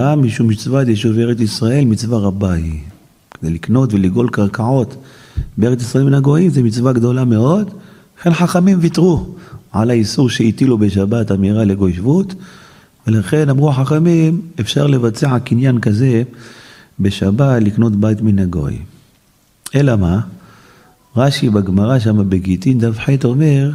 למה? משום מצוות יישוב ארץ ישראל, מצווה רבה היא. כדי לקנות ולגאול קרקעות בארץ ישראל מן הגויים, זה מצווה גדולה מאוד. לכן חכמים ויתרו על האיסור שהטילו בשבת אמירה לגוי שבות, ולכן אמרו חכמים, אפשר לבצע קניין כזה בשבת, לקנות בית מן הגוי. אלא מה? רש"י בגמרא שם בגיטין דף ח' אומר,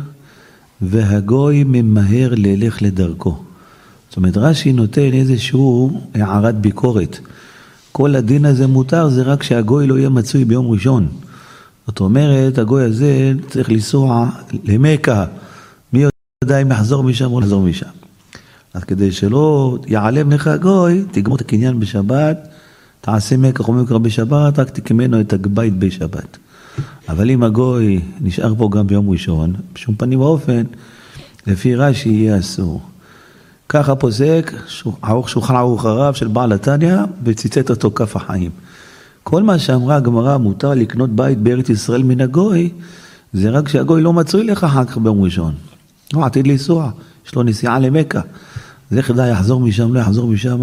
והגוי ממהר ללך לדרכו. זאת אומרת, רש"י נותן איזשהו הערת ביקורת. כל הדין הזה מותר, זה רק שהגוי לא יהיה מצוי ביום ראשון. זאת אומרת, הגוי הזה צריך לנסוע למכה. מי יודע אם יחזור משם או לחזור משם. אז כדי שלא יעלם לך הגוי, תגמור את הקניין בשבת, תעשה מכה ומקרא בשבת, רק תקמנו את הבית בשבת. אבל אם הגוי נשאר פה גם ביום ראשון, בשום פנים ואופן, לפי רש"י יהיה אסור. ככה פוסק, שולחן ערוך הרב של בעל התניא, וציטט אותו כף החיים. כל מה שאמרה הגמרא מותר לקנות בית בארץ ישראל מן הגוי, זה רק שהגוי לא מצוי לך אחר כך ביום ראשון. הוא עתיד לנסוע, יש לו נסיעה למכה. זה כדאי יחזור משם, לא יחזור משם,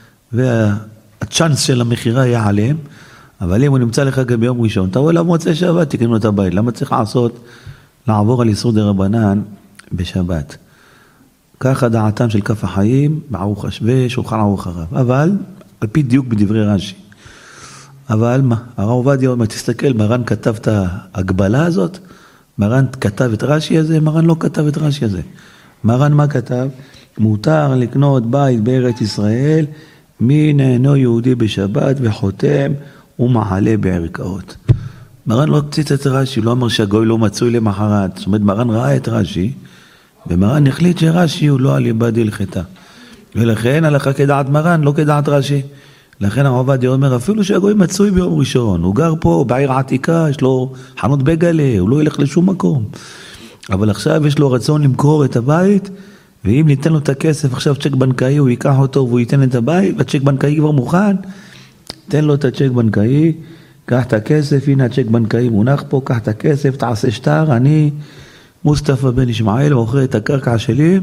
והצ'אנס של המחירה יהיה עליהם. אבל אם הוא נמצא לך גם ביום ראשון, תבוא אליו מוצא שבת, תקנו את הבית. למה צריך לעבור על איסור דרבנן בשבת? ככה דעתם של כף החיים, בערוך ושולחן ערוך הרב. אבל, על פי דיוק בדברי רש"י. אבל מה? הרב עובדיה אומר, תסתכל, מרן כתב את ההגבלה הזאת, מרן כתב את רש"י הזה, מרן לא כתב את רש"י הזה. מרן מה כתב? מותר לקנות בית בארץ ישראל, מי נהנו יהודי בשבת וחותם ומעלה בערכאות. מרן לא קציץ את רש"י, לא אמר שהגוי לא מצוי למחרת. זאת אומרת, מרן ראה את רש"י, ומרן החליט שרש"י הוא לא על יבד הלכתה. ולכן הלכה כדעת מרן, לא כדעת רש"י. לכן הרב עובדיה אומר, אפילו שהגוי מצוי ביום ראשון, הוא גר פה בעיר העתיקה, יש לו חנות בגלה, הוא לא ילך לשום מקום. אבל עכשיו יש לו רצון למכור את הבית, ואם ניתן לו את הכסף, עכשיו צ'ק בנקאי, הוא ייקח אותו והוא ייתן את הבית, והצ'ק בנקאי כבר מוכן, תן לו את הצ'ק בנקאי, קח את הכסף, הנה הצ'ק בנקאי מונח פה, קח את הכסף, תעשה שטר, אני מוסטפא בן ישמעאל, מוכר את הקרקע שלי,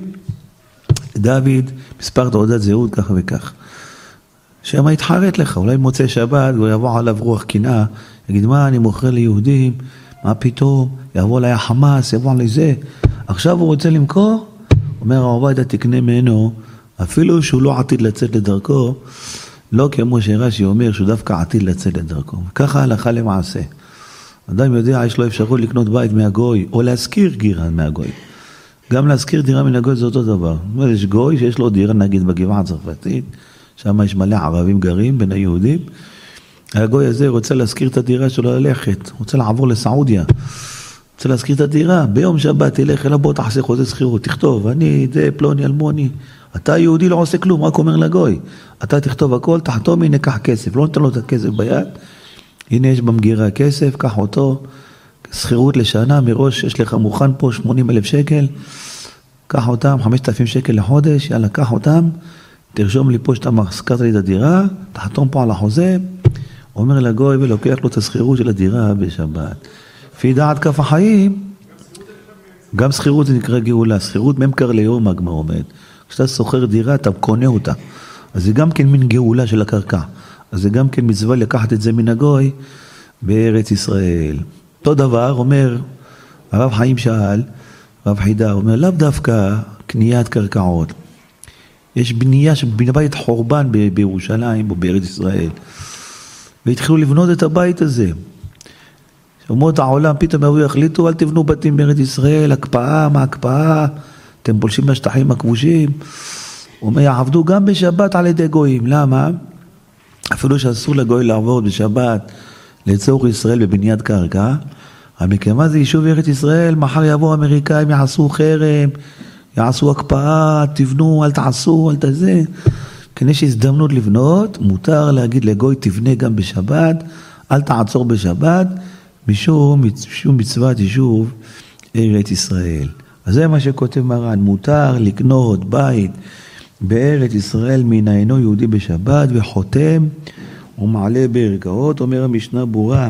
דוד, מספר תעודת זהות, כך וכך. שמה יתחרט לך, אולי מוצא שבת, הוא יבוא עליו רוח קנאה, יגיד מה, אני מוכר ליהודים, מה פתאום, יבוא עליי החמאס, יבוא עליי זה, עכשיו הוא רוצה למכור, אומר הרב עובדיה תקנה ממנו, אפילו שהוא לא עתיד לצאת לדרכו, לא כמו שרש"י אומר שהוא דווקא עתיד לצאת לדרכו. ככה הלכה למעשה. אדם יודע, יש לו אפשרות לקנות בית מהגוי, או להשכיר דירה מהגוי. גם להשכיר דירה מן הגוי זה אותו דבר. יש גוי שיש לו דירה נגיד בגבעה הצרפתית, שם יש מלא ערבים גרים בין היהודים. הגוי הזה רוצה להשכיר את הדירה שלו ללכת, רוצה לעבור לסעודיה. רוצה להשכיר את הדירה, ביום שבת תלך אליו, בוא תעשה חוזה שכירות, תכתוב, אני זה פלוני אלמוני, אתה יהודי לא עושה כלום, רק אומר לגוי, אתה תכתוב הכל, תחתום, הנה קח כסף, לא נתן לו את הכסף ביד, הנה יש במגירה כסף, קח אותו, שכירות לשנה, מראש יש לך מוכן פה 80,000 שקל, קח אותם, 5,000 שקל לחודש, יאללה, קח אותם, תרשום לי פה שאתה משכרת לי את הדירה, תחתום פה על החוזה, אומר לגוי ולוקח לו את השכירות של הדירה בשבת. לפי דעת כף החיים, גם שכירות זה נקרא גאולה, שכירות ממכר ליום הגמרא עומד. כשאתה שוכר דירה, אתה קונה אותה. אז זה גם כן מין גאולה של הקרקע. אז זה גם כן מצווה לקחת את זה מן הגוי בארץ ישראל. אותו דבר אומר, הרב חיים שאל, הרב חידה אומר, לאו דווקא קניית קרקעות. יש בנייה בית חורבן בירושלים או בארץ ישראל. והתחילו לבנות את הבית הזה. אומות העולם פתאום יבואו יחליטו, אל תבנו בתים בארץ ישראל, הקפאה, מה הקפאה, אתם פולשים בשטחים הכבושים. הוא אומר, יעבדו גם בשבת על ידי גויים. למה? אפילו שאסור לגוי לעבוד בשבת לצורך ישראל בבניית קרקע, אבל מכמה זה יישוב ארץ ישראל, מחר יבואו אמריקאים, יעשו חרם, יעשו הקפאה, תבנו, אל תעשו, אל תזה. כדי שהזדמנות לבנות, מותר להגיד לגוי, תבנה גם בשבת, אל תעצור בשבת, משום מצוות יישוב ארץ ישראל. אז זה מה שכותב מרן, מותר לקנות בית בארץ ישראל מן אינו יהודי בשבת וחותם ומעלה בערכאות, אומר המשנה ברורה,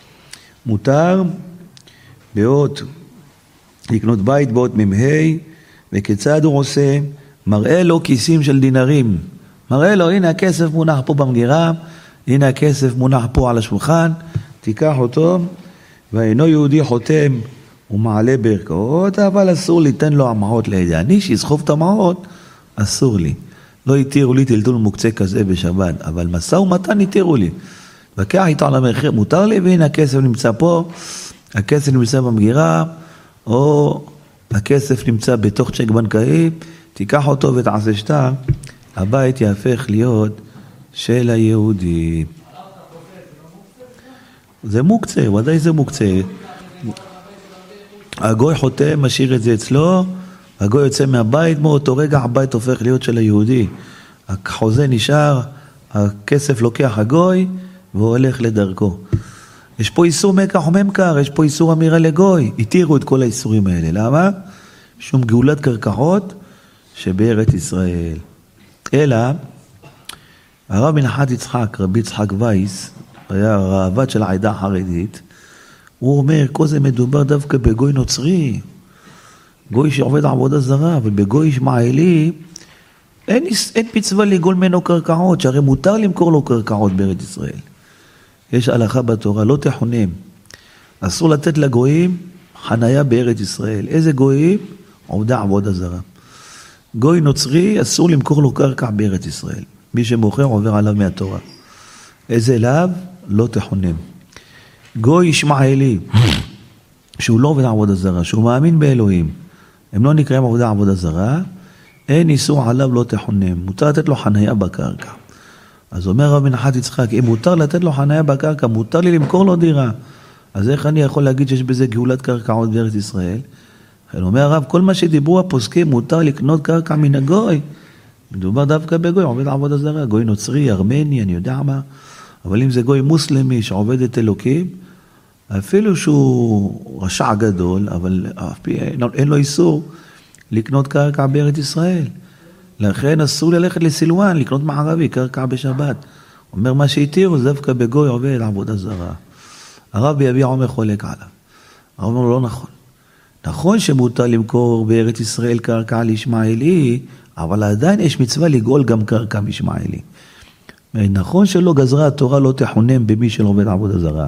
מותר באות לקנות בית באות ממהי, וכיצד הוא עושה? מראה לו כיסים של דינרים. מראה לו, הנה הכסף מונח פה במגירה, הנה הכסף מונח פה על השולחן, תיקח אותו, ואינו יהודי חותם ומעלה ברכות, אבל אסור ליתן לו המעות לידי. אני שיסחוב את המעות, אסור לי. לא התירו לי טלטול מוקצה כזה בשבת, אבל משא ומתן התירו לי. וכך איתו על המחיר, מותר לי, והנה הכסף נמצא פה, הכסף נמצא במגירה, או הכסף נמצא בתוך צ'ק בנקאי, תיקח אותו ותעשה שטר, הבית יהפך להיות של היהודי. זה מוקצה, ודאי זה מוקצה. הגוי חותם, משאיר את זה אצלו, הגוי יוצא מהבית, מאותו רגע הבית הופך להיות של היהודי. החוזה נשאר, הכסף לוקח הגוי, והוא הולך לדרכו. יש פה איסור מקח וממכר, יש פה איסור אמירה לגוי. התירו את כל האיסורים האלה. למה? שום גאולת קרקעות שבארץ ישראל. אלא, הרב מנחת יצחק, רבי יצחק וייס, היה הרעבד של העדה החרדית, הוא אומר, כל זה מדובר דווקא בגוי נוצרי, גוי שעובד עבודה זרה, אבל בגוי ישמעאלי, אין מצווה לגאול ממנו קרקעות, שהרי מותר למכור לו קרקעות בארץ ישראל. יש הלכה בתורה, לא תחונם. אסור לתת לגויים חנייה בארץ ישראל. איזה גויים? עובדי עבודה זרה. גוי נוצרי, אסור למכור לו קרקע בארץ ישראל. מי שמוכר עובר עליו מהתורה. איזה לאו? לא תחונם. גוי ישמעאלי, שהוא לא עובד עבודה זרה, שהוא מאמין באלוהים, הם לא נקראים עובדי עבודה זרה, אין איסור עליו לא תחונם. מותר לתת לו חנייה בקרקע. אז אומר רב מנחת יצחק, אם מותר לתת לו חנייה בקרקע, מותר לי למכור לו דירה. אז איך אני יכול להגיד שיש בזה גאולת קרקעות בארץ ישראל? אומר הרב, כל מה שדיברו הפוסקים, מותר לקנות קרקע מן הגוי. מדובר דווקא בגוי, עובד עבודה זרה, גוי נוצרי, ארמני, אני יודע מה. אבל אם זה גוי מוסלמי שעובד את אלוקים, אפילו שהוא רשע גדול, אבל אין לו איסור לקנות קרקע בארץ ישראל. לכן אסור ללכת לסילואן, לקנות מערבי, קרקע בשבת. אומר מה שהתירו, זה דווקא בגוי עובד עבודה זרה. הרב ביביע עומר חולק עליו. הרב אומר לו, לא נכון. נכון שמותר למכור בארץ ישראל קרקע לישמעאלי, אבל עדיין יש מצווה לגאול גם קרקע מישמעאלי. נכון שלא גזרה התורה לא תחונם במי שלא עובד עבודה זרה.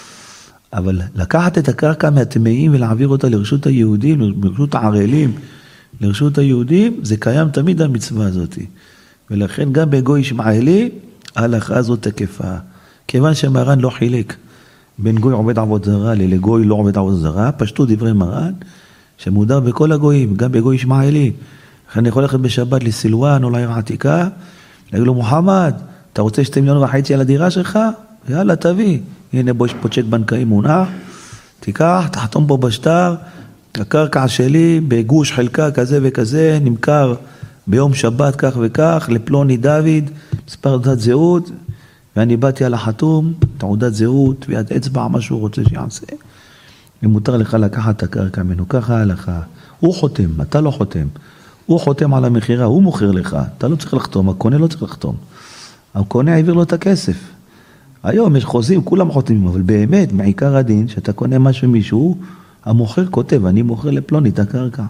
אבל לקחת את הקרקע מהטמאים ולהעביר אותה לרשות היהודים, לרשות הערלים, לרשות היהודים, זה קיים תמיד המצווה הזאת. ולכן גם בגוי ישמעאלי, ההלכה הזאת תקפה. כיוון שמרן לא חילק בין גוי עובד עבודה זרה לגוי לא עובד עבודה זרה, פשטו דברי מרן, שמודר בכל הגויים, גם בגוי ישמעאלי. לכן אני יכול ללכת בשבת לסילואן או לעיר העתיקה, להגיד לו, מוחמד, אתה רוצה 2.5 מיליון על הדירה שלך? יאללה, תביא. הנה בו יש פה צ'ק בנקאי מונח, תיקח, תחתום פה בשטר, הקרקע שלי בגוש חלקה כזה וכזה, נמכר ביום שבת כך וכך, לפלוני דוד, מספר תעודת זהות, ואני באתי על החתום, תעודת זהות, ויד אצבע, מה שהוא רוצה שיעשה. ומותר לך לקחת את הקרקע ממנו, ככה ההלכה. הוא חותם, אתה לא חותם. הוא חותם על המחירה, הוא מוכר לך, אתה לא צריך לחתום, הקונה לא צריך לחתום. הקונה העביר לו את הכסף. היום יש חוזים, כולם חותמים, אבל באמת, מעיקר הדין, שאתה קונה משהו מישהו, המוכר כותב, אני מוכר לפלוני את הקרקע.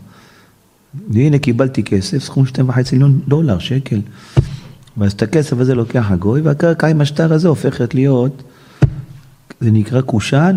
והנה קיבלתי כסף, סכום 2.5 מיליון דולר, שקל. ואז את הכסף הזה לוקח הגוי, והקרקע עם השטר הזה הופכת להיות, זה נקרא קושן.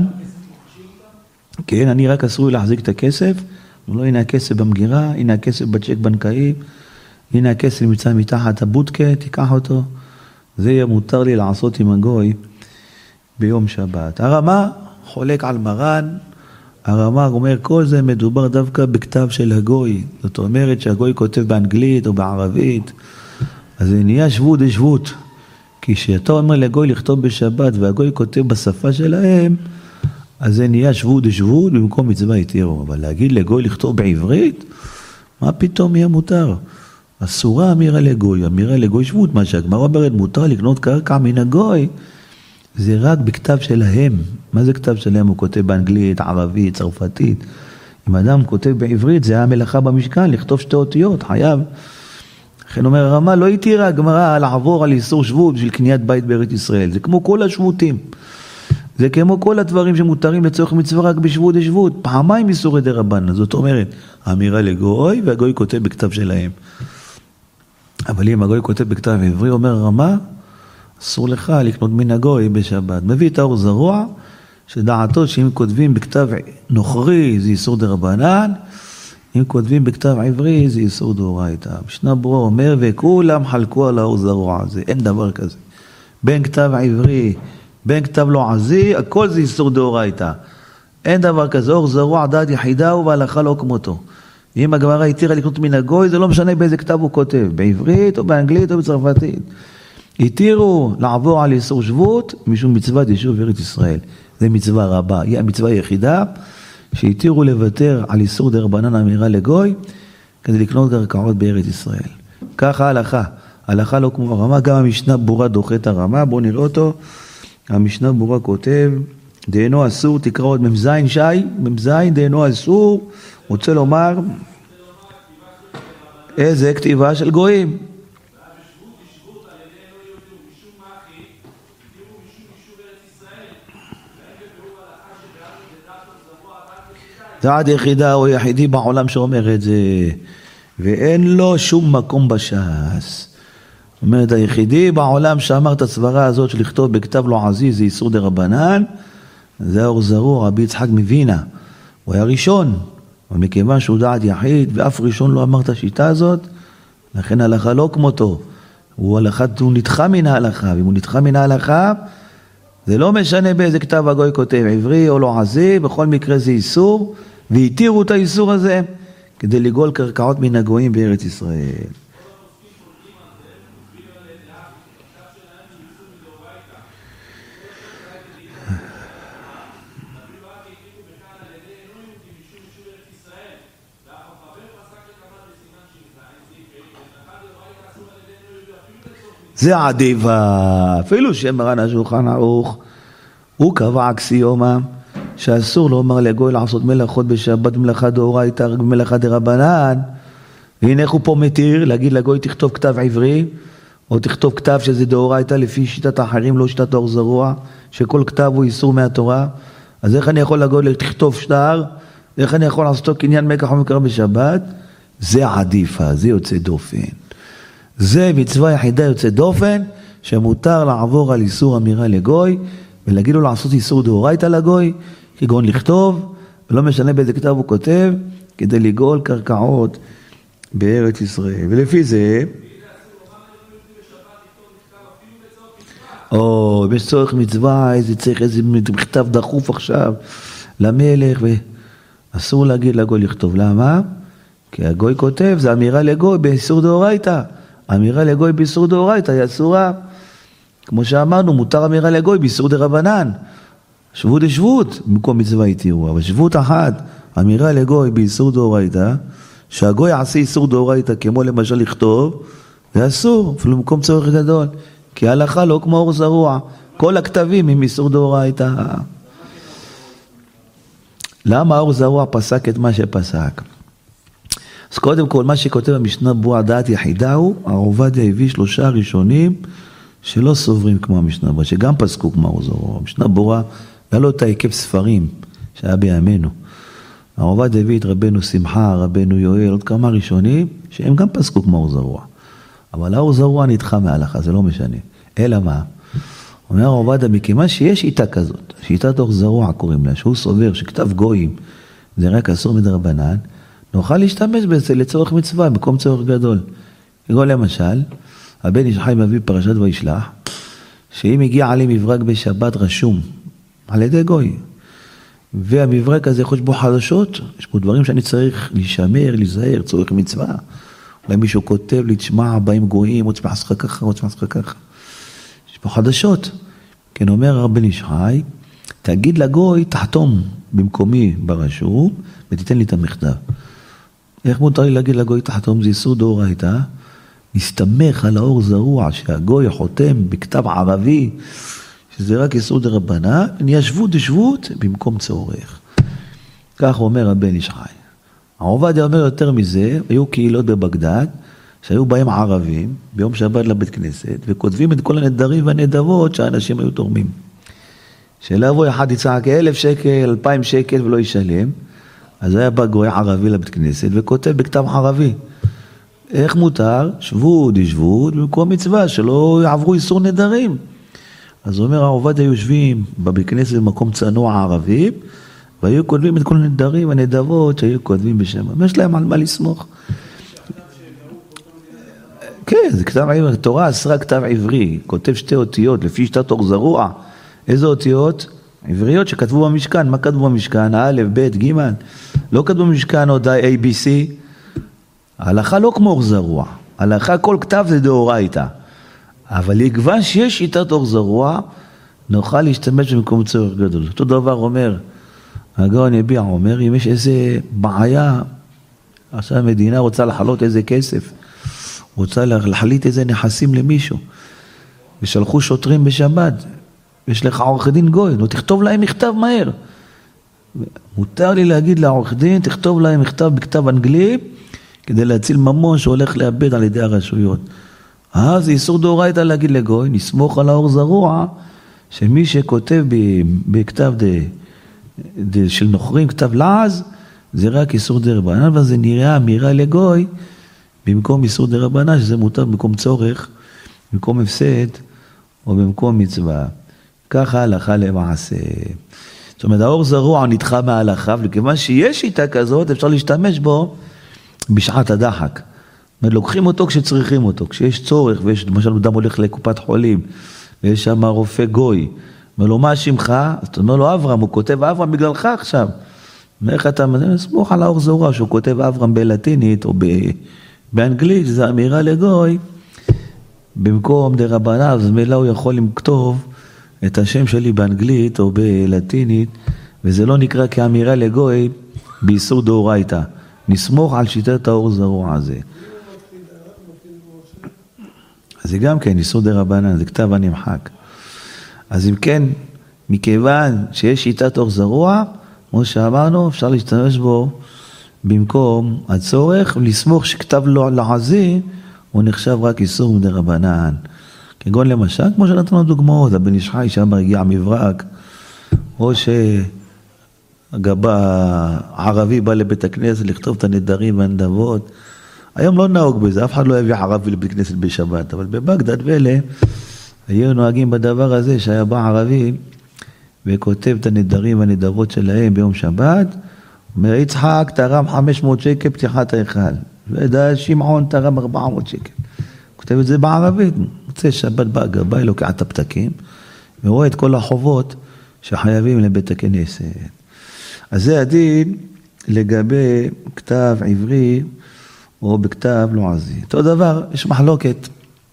כן, אני רק אסור להחזיק את הכסף, ולא הנה הכסף במגירה, הנה הכסף בצ'ק בנקאי, הנה הכסף נמצא מתחת הבודקה, תיקח אותו. זה יהיה מותר לי לעשות עם הגוי ביום שבת. הרמה חולק על מרן, הרמה אומר כל זה מדובר דווקא בכתב של הגוי. זאת אומרת שהגוי כותב באנגלית או בערבית, אז זה נהיה שבות דשבות. כי כשאתה אומר לגוי לכתוב בשבת והגוי כותב בשפה שלהם, אז זה נהיה שבות דשבות במקום מצווה התירו. אבל להגיד לגוי לכתוב בעברית, מה פתאום יהיה מותר? אסורה אמירה לגוי, אמירה לגוי שבות, מה שהגמרא אומרת מותר לקנות קרקע מן הגוי, זה רק בכתב שלהם. מה זה כתב שלהם? הוא כותב באנגלית, ערבית, צרפתית. אם אדם כותב בעברית, זה המלאכה במשכן, לכתוב 2 אותיות, חייב. לכן אומר הרמה, לא התירה הגמרא לעבור על איסור שבות בשביל קניית בית בארץ ישראל. זה כמו כל השבותים. זה כמו כל הדברים שמותרים לצורך מצווה רק בשבות דשבות. פעמיים איסורי דרבנן. זאת אומרת, האמירה לגוי והגוי כותב בכתב שלהם. אבל אם הגוי כותב בכתב עברי, אומר הרמה, אסור לך לקנות מן הגוי בשבת. מביא את האור זרוע, שדעתו שאם כותבים בכתב נוכרי זה איסור דרבנן, אם כותבים בכתב עברי זה איסור דאורייתא. משנה ברורה אומר, וכולם חלקו על האור זרוע הזה, אין דבר כזה. בין כתב עברי, בין כתב לועזי, הכל זה איסור דאורייתא. אין דבר כזה, אור זרוע דעת יחידה הוא והלכה לא כמותו. אם הגמרא התירה לקנות מן הגוי, זה לא משנה באיזה כתב הוא כותב, בעברית או באנגלית או בצרפתית. התירו לעבור על איסור שבות משום מצוות יישוב ארץ ישראל. זה מצווה רבה, היא המצווה היחידה שהתירו לוותר על איסור דרבנן אמירה לגוי כדי לקנות קרקעות בארץ ישראל. ככה ההלכה, ההלכה לא כמו הרמה, גם המשנה ברורה דוחה את הרמה, בואו נראה אותו. המשנה ברורה כותב, דהינו אסור, תקרא עוד ממזין שי, ממזין דהינו אסור, רוצה לומר, איזה כתיבה של גויים. דעת יחידה או יחידי בעולם שאומר את זה, ואין לו שום מקום בש"ס. זאת אומרת, היחידי בעולם שאמר את הסברה הזאת של לכתוב בכתב לועזי זה איסור דרבנן, זה האור זרוע, רבי יצחק מווינה. הוא היה ראשון, אבל מכיוון שהוא דעת יחיד, ואף ראשון לא אמר את השיטה הזאת, לכן ההלכה לא כמותו. הוא נדחה מן ההלכה, ואם הוא נדחה מן ההלכה, זה לא משנה באיזה כתב הגוי כותב, עברי או לועזי, בכל מקרה זה איסור, והתירו את האיסור הזה כדי לגאול קרקעות מן הגויים בארץ ישראל. זה עדיף, אפילו שמרן השולחן ערוך, הוא קבע אקסיומה שאסור לומר לגוי לעשות מלאכות בשבת מלאכה דאורייתא רק במלאכה דרבנן. והנה איך הוא פה מתיר להגיד לגוי תכתוב כתב עברי או תכתוב כתב שזה דאורייתא לפי שיטת האחרים, לא שיטת אור זרוע, שכל כתב הוא איסור מהתורה. אז איך אני יכול לגוי תכתוב שטר, איך אני יכול לעשותו קניין מקח ומקרא בשבת? זה עדיפה, זה יוצא דופן. זה מצווה יחידה יוצא דופן, שמותר לעבור על איסור אמירה לגוי, ולהגיד לו לעשות איסור דאורייתא לגוי, כגון לכתוב, ולא משנה באיזה כתב הוא כותב, כדי לגאול קרקעות בארץ ישראל. ולפי זה, או יש צורך מצווה, צריך איזה מכתב דחוף עכשיו למלך, ואסור להגיד לגוי לכתוב. למה? כי הגוי כותב, זה אמירה לגוי באיסור דאורייתא. אמירה לגוי באיסור דאורייתא היא אסורה. כמו שאמרנו, מותר אמירה לגוי באיסור דרבנן. שבות דשבות, במקום מצווה התירו. אבל שבות אחת, אמירה לגוי באיסור דאורייתא, שהגוי יעשה איסור דאורייתא, כמו למשל לכתוב, זה אסור, אפילו במקום צורך גדול. כי ההלכה לא כמו אור זרוע. כל הכתבים הם איסור דאורייתא. למה אור זרוע פסק את מה שפסק? אז קודם כל, מה שכותב המשנה ברורה דעת יחידה הוא, הרב עובדיה הביא 3 ראשונים שלא סוברים כמו המשנה ברורה, שגם פסקו כמו אור זרוע. המשנה ברורה, היה לו את ההיקף ספרים שהיה בימינו. הרב עובדיה הביא את רבנו שמחה, רבנו יואל, עוד כמה ראשונים, שהם גם פסקו כמו אור זרוע. אבל האור זרוע נדחה מההלכה, זה לא משנה. אלא מה? אומר הרב עובדיה, מכיוון שיש שיטה כזאת, שיטת אור זרוע קוראים לה, שהוא סובר שכתב גויים זה רק אסור מדרבנן, נוכל להשתמש בזה לצורך מצווה, במקום צורך גדול. כגון למשל, הבן איש חי מביא פרשת וישלח, שאם הגיע עלי מברק בשבת רשום, על ידי גוי, והמברק הזה יש בו חדשות, יש בו דברים שאני צריך להישמר, להיזהר, צורך מצווה. אולי מישהו כותב לי, תשמע, באים גויים, עוד שמעסך ככה, עוד שמעסך ככה. יש פה חדשות. כן, אומר הבן איש חי, תגיד לגוי, תחתום במקומי ברשום, ותיתן לי את המכתב. איך מותר לי להגיד לגוי תחתום? זה איסור דאורייתא. נסתמך על האור זרוע שהגוי חותם בכתב ערבי, שזה רק איסור דרבנן, נהיה שבות דשבות במקום צורך. כך אומר הבן איש חי. הרב עובדיה אומר יותר מזה, היו קהילות בבגדד, שהיו בהם ערבים, ביום שבת לבית כנסת, וכותבים את כל הנדרים והנדבות שהאנשים היו תורמים. שלא יבוא אחד יצעק 1,000 שקל, 2,000 שקל ולא ישלם, אז היה בא גוי ערבי לבית כנסת וכותב בכתב ערבי. איך מותר? שבות, ישבות, במקום מצווה, שלא יעברו איסור נדרים. אז אומר העובדיה יושבים בבית כנסת במקום צנוע ערבי, והיו כותבים את כל הנדרים, הנדבות שהיו כותבים בשם. יש להם על מה לסמוך. כן, זה כתב עברי. תורה אסרה כתב עברי, כותב שתי אותיות, לפי שיטת אור זרוע. איזה אותיות? עבריות שכתבו במשכן. מה כתבו במשכן? א', ב', ג'. לא כתבו במשכן עוד ABC. ההלכה לא כמו אור זרוע. ההלכה כל כתב זה דאורייתא. אבל יגוון שיש שיטת אור זרוע, נוכל להשתמש במקום צורך גדול. אותו דבר אומר, הגאון יביע אומר, אם יש איזה בעיה, עכשיו המדינה רוצה לחלות איזה כסף, רוצה להחליט איזה נכסים למישהו, ושלחו שוטרים בשבת, יש לך עורך דין גוי, נו תכתוב להם מכתב מהר. מותר לי להגיד לעורך דין, תכתוב להם מכתב בכתב אנגלי, כדי להציל ממון שהולך לאבד על ידי הרשויות. זה איסור דאורייתא להגיד לגוי, נסמוך על האור זרוע, שמי שכותב בכתב של נוכרים, כתב לעז, זה רק איסור דרבנן, אבל זה נראה אמירה לגוי, במקום איסור דרבנן, שזה מותר במקום צורך, במקום הפסד, או במקום מצווה. ככה הלכה למעשה. זאת אומרת, האור זרוע נדחה מההלכה, וכיוון שיש שיטה כזאת, אפשר להשתמש בו בשעת הדחק. זאת אומרת, לוקחים אותו כשצריכים אותו, כשיש צורך, ויש, למשל, אדם הולך לקופת חולים, ויש שם רופא גוי, אומר לו, מה שמך? אז אתה אומר לו, אברהם, הוא כותב אברהם בגללך עכשיו. איך אתה סמוך על האור זרוע, שהוא כותב אברהם בלטינית, או באנגלית, זה אמירה לגוי, במקום דרבנן, אז מילא הוא יכול לכתוב את השם שלי באנגלית, או בלטינית, וזה לא נקרא כאמירה לגוי, באיסור דאורייתא. נסמוך על שיטת האור זרוע הזה. אז זה גם כן איסור דרבנן, זה כתב הנמחק. אז אם כן, מכיוון שיש שיטת אור זרוע, כמו שאמרנו, אפשר להשתמש בו במקום הצורך, ולסמוך שכתב לו לעזי, הוא נחשב רק איסור דרבנן. כגון למשל, כמו שנתנו דוגמאות, הבן איש חי שם הגיע מברק, או הערבי בא לבית הכנסת לכתוב את הנדרים והנדבות. היום לא נהוג בזה, אף אחד לא יביא ערבי לבית כנסת בשבת, אבל בבגדד ואלה היו נוהגים בדבר הזה שהיה בא ערבי וכותב את הנדרים והנדבות שלהם ביום שבת, אומר יצחק תרם 500 שקל פתיחת ההיכל, שמעון תרם 400 שקל. כותב את זה בערבית, מוצא שבת בא גבאי, לוקח את הפתקים ורואה את כל החובות שחייבים לבית הכנסת. אז זה הדין לגבי כתב עברי או בכתב לועזי. אותו דבר, יש מחלוקת.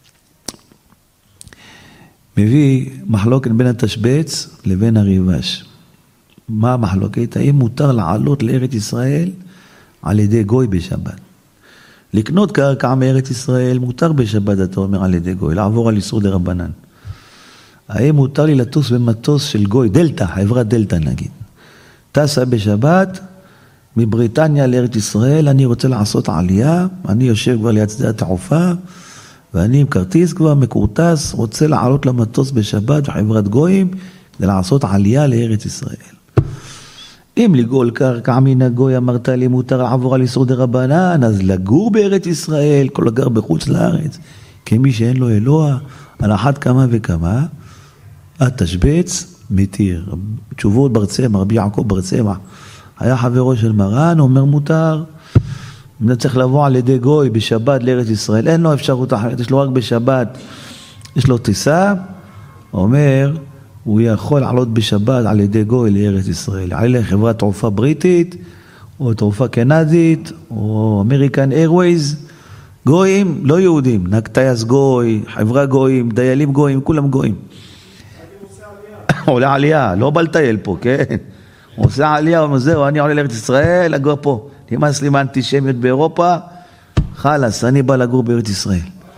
מביא מחלוקת בין התשבץ לבין הריבש. מה המחלוקת? האם מותר לעלות לארץ ישראל על ידי גוי בשבת? לקנות קרקע מארץ ישראל מותר בשבת, אתה אומר, על ידי גוי, לעבור על איסור דרבנן. האם מותר לי לטוס במטוס של גוי, דלתא, חברת דלתא נגיד. טסה בשבת מבריטניה לארץ ישראל, אני רוצה לעשות עלייה, אני יושב כבר ליד שדה התעופה, ואני עם כרטיס כבר מקורטס, רוצה לעלות למטוס בשבת בחברת גויים, כדי לעשות עלייה לארץ ישראל. אם לגאול קרקע מן הגוי אמרת לי מותר לעבור על איסור דרבנן, אז לגור בארץ ישראל, כל הגר בחוץ לארץ, כמי שאין לו אלוה, על אחת כמה וכמה, התשבץ מתיר. תשובות ברצמח, רבי יעקב ברצמח, היה חברו של מרן, אומר מותר, אם צריך לבוא על ידי גוי בשבת לארץ ישראל, אין לו אפשרות אחרת, יש לו רק בשבת, יש לו טיסה, אומר, הוא יכול לעלות בשבת על ידי גוי לארץ ישראל, על חברת תעופה בריטית, או תעופה קנדית, או אמריקן איירווייז, גויים, לא יהודים, נהג טייס גוי, חברה גויים, דיילים גויים, כולם גויים. עולה עלייה, לא בא לטייל פה, כן? הוא עושה עלייה, הוא אומר, זהו, אני עולה לארץ ישראל, לגור פה. נמאס לי מהאנטישמיות באירופה, חלס, אני בא לגור בארץ ישראל.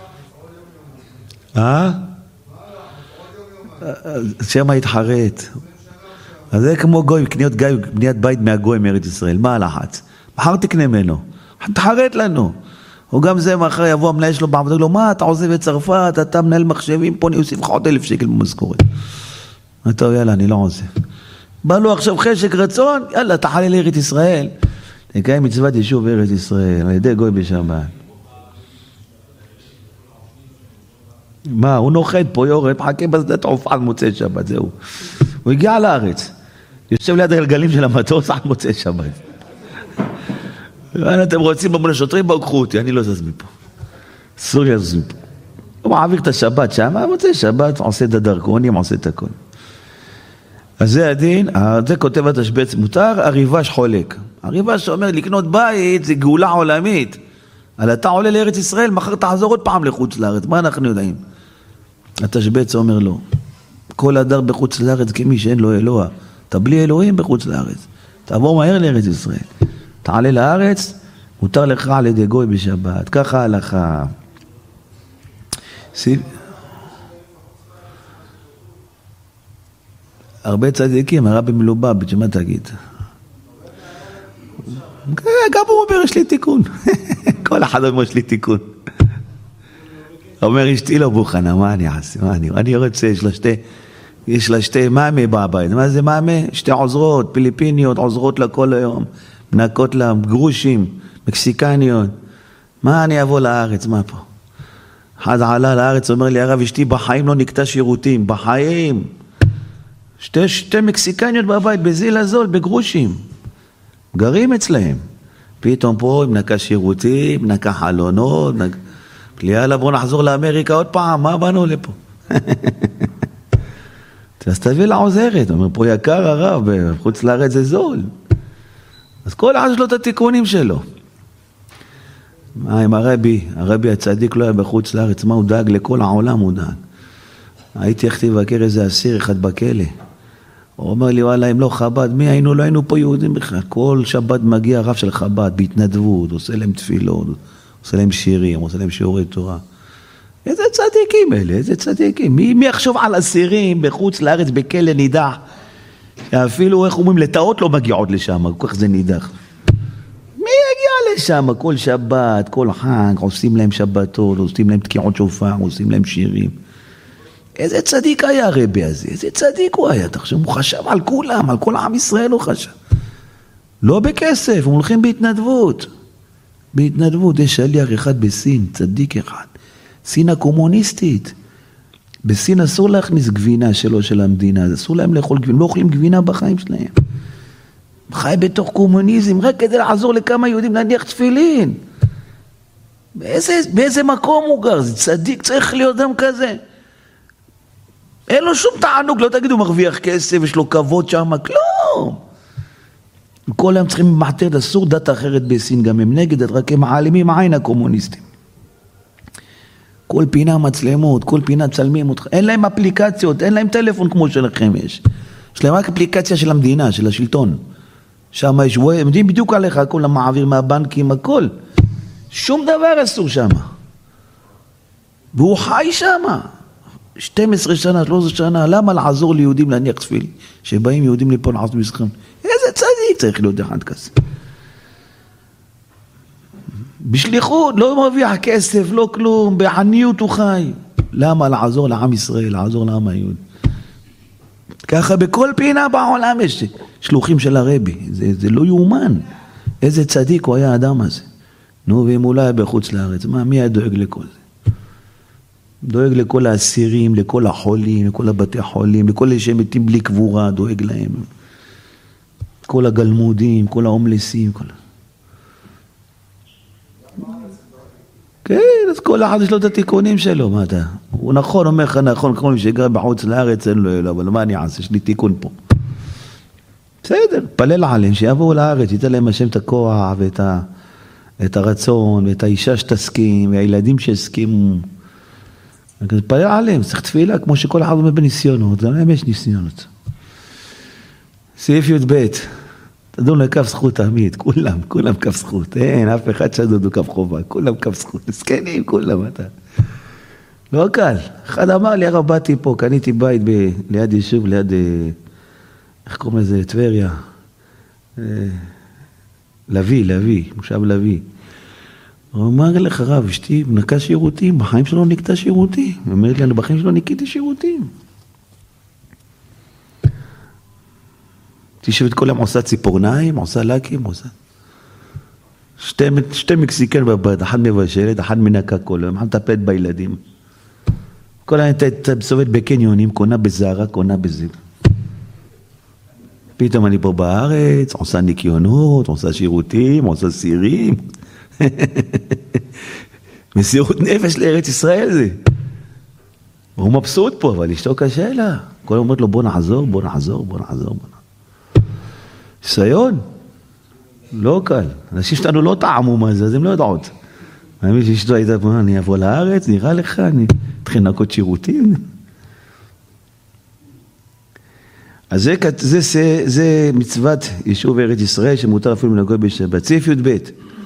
שמה התחרט. אז זה כמו גוי, קניית בית מהגוי מארץ ישראל, מה הלחץ? מחר תקנה ממנו, תחרט לנו. הוא גם זה מחר יבוא המנהל שלו בעבודה, לו, מה, אתה עוזב את צרפת, אתה מנהל מחשבים, פה אני אוסיף לך עוד 1,000 שקל במשכורת. אתה יאללה, אני לא עוזב. בא לו עכשיו חשק רצון, יאללה, תחלה לארץ ישראל. תקיים מצוות יישוב בארץ ישראל, על ידי גוי בשבת. מה, הוא נוחת פה, יורד, מחכה בשדה תעופה על מוצאי שבת, זהו. הוא הגיע לארץ. יושב ליד הגלגלים של המטוס על מוצאי שבת. אתם רוצים במול השוטרים, בואו קחו אותי, אני לא זז מפה. אסור לי לזוז מפה. הוא מעביר את השבת שם, מוצאי שבת, עושה את הדרכונים, עושה את הכל. אז זה הדין, זה כותב התשבץ מותר, הריבש חולק. הריבש אומר, לקנות בית זה גאולה עולמית. אבל אתה עולה לארץ ישראל, מחר תחזור עוד פעם לחוץ לארץ, מה אנחנו יודעים? התשבץ אומר לו, כל הדר בחוץ לארץ כמי שאין לו אלוה, אתה בלי אלוהים בחוץ לארץ, תעבור מהר לארץ ישראל, תעלה לארץ, מותר לך על ידי גוי בשבת, ככה הלכה. הרבה צדיקים, הרבי מלובביץ', מה תגיד? גם הוא אומר, יש לי תיקון. כל אחד אומר, יש לי תיקון. אומר, אשתי לא מוכנה, מה אני אעשה? אני רוצה, יש לה שתי מאמה בבית. מה זה מאמה? שתי עוזרות, פיליפיניות, עוזרות לה כל היום. מנקות לה גרושים, מקסיקניות. מה אני אבוא לארץ? מה פה? אחד עלה לארץ, אומר לי, הרב, אשתי בחיים לא נקטה שירותים. בחיים. שתי מקסיקניות בבית, בזיל הזול, בגרושים. גרים אצלהם. פתאום פה עם נקה שירותים, נקה חלונות, יאללה בוא נחזור לאמריקה עוד פעם, מה באנו לפה? אז תביא לה עוזרת, אומר פה יקר הרב, בחוץ לארץ זה זול. אז כל אחד יש לו את התיקונים שלו. מה עם הרבי הצדיק לא היה בחוץ לארץ, מה הוא דאג לכל העולם הוא דאג. הייתי איך לבקר איזה אסיר אחד בכלא. הוא אומר לי, וואלה, אם לא חב"ד, מי היינו? לא היינו פה יהודים בכלל. כל שבת מגיע הרב של חב"ד, בהתנדבות, עושה להם תפילות, עושה להם שירים, עושה להם שיעורי תורה. איזה צדיקים אלה, איזה צדיקים. מי יחשוב על אסירים בחוץ לארץ, בכלא נידח? אפילו, איך אומרים, לטעות לא מגיעות לשם, כל כך זה נידח. מי יגיע לשם? כל שבת, כל חג, עושים להם שבתות, עושים להם תקיעות שופר, עושים להם שירים. איזה צדיק היה הרבי הזה, איזה צדיק הוא היה, תחשב, הוא חשב על כולם, על כל עם ישראל הוא חשב. לא בכסף, הם הולכים בהתנדבות. בהתנדבות, יש שליח אחד בסין, צדיק אחד. סין הקומוניסטית. בסין אסור להכניס גבינה שלו של המדינה, אסור להם לאכול גבינה, לא אוכלים גבינה בחיים שלהם. חי בתוך קומוניזם, רק כדי לעזור לכמה יהודים להניח תפילין. באיזה מקום הוא גר? זה צדיק, צריך להיות אדם כזה. אין לו שום תענוג, לא תגידו מרוויח כסף, יש לו כבוד שם, כלום. כל הם צריכים למחתר, אסור דת אחרת בסין, גם הם נגד, רק הם מעלימים עין הקומוניסטים. כל פינה מצלמות, כל פינה צלמים אותך, אין להם אפליקציות, אין להם טלפון כמו שלכם יש. יש להם רק אפליקציה של המדינה, של השלטון. שם יש, הם יודעים בדיוק עליך, הכל המעביר מהבנקים, הכל. שום דבר אסור שם. והוא חי שם. 12 שנה, 13 שנה, למה לעזור ליהודים להניח תפילים? שבאים יהודים לפה לעזור בזכם. איזה צדיק צריך להיות אחד כזה. בשליחות, לא מרוויח כסף, לא כלום, בעניות הוא חי. למה לעזור לעם ישראל, לעזור לעם היהודי? ככה בכל פינה בעולם יש שלוחים של הרבי, זה לא יאומן. איזה צדיק הוא היה האדם הזה. נו, ואם אולי בחוץ לארץ, מי היה דואג לכל זה? דואג לכל האסירים, לכל החולים, לכל הבתי חולים, לכל אלה שמתים בלי קבורה, דואג להם. כל הגלמודים, כל ההומלסים, כל... כן, אז כל אחד יש לו את התיקונים שלו, מה אתה? הוא נכון, אומר לך נכון, כל מי שגר בחוץ לארץ אין לו אלו, אבל מה אני אעשה? יש לי תיקון פה. בסדר, פלל עליהם, שיבואו לארץ, ייתן להם השם את הכוח ואת הרצון, ואת האישה שתסכים, והילדים שהסכימו. אז פלל עליהם, צריך תפילה, כמו שכל אחד אומר בניסיונות, זה לא יש ניסיונות. סעיף י"ב, תדון לכף זכות תמיד, כולם כף זכות, אין, אף אחד שדודו כף חובה, כולם כף זכות, מסכנים, כולם, אתה. לא קל, אחד אמר לי, הרב באתי פה, קניתי בית ליד יישוב, ליד, איך קוראים לזה, טבריה, לוי, מושב לוי. הוא אמר לך, רב, אשתי נקה שירותים, בחיים שלו נקטה שירותים. הוא אומר לי, בחיים שלו נקיתי שירותים. תשבת כל יום עושה ציפורניים, עושה לקים, עושה... שתי מקסיקן בבית, אחד מבשלת, אחד מנקה כל יום, אחד מטפלת בילדים. כל היום אתה מסובב בקניונים, קונה בזרה, קונה בזה. פתאום אני פה בארץ, עושה ניקיונות, עושה שירותים, עושה סירים. מסירות נפש לארץ ישראל זה. הוא מבסוט פה, אבל אשתו קשה לה. כל אומרת לו, בוא נחזור, בוא נחזור, בוא נחזור. ניסיון. לא קל. אנשים שלנו לא טעמו מה זה, אז הם לא יודעות. אני שאשתו הייתה פה, אני אבוא לארץ, נראה לך, אני אתחיל לנקות שירותים. אז זה מצוות יישוב ארץ ישראל, שמותר אפילו לנקות בשבת. סעיף י"ב.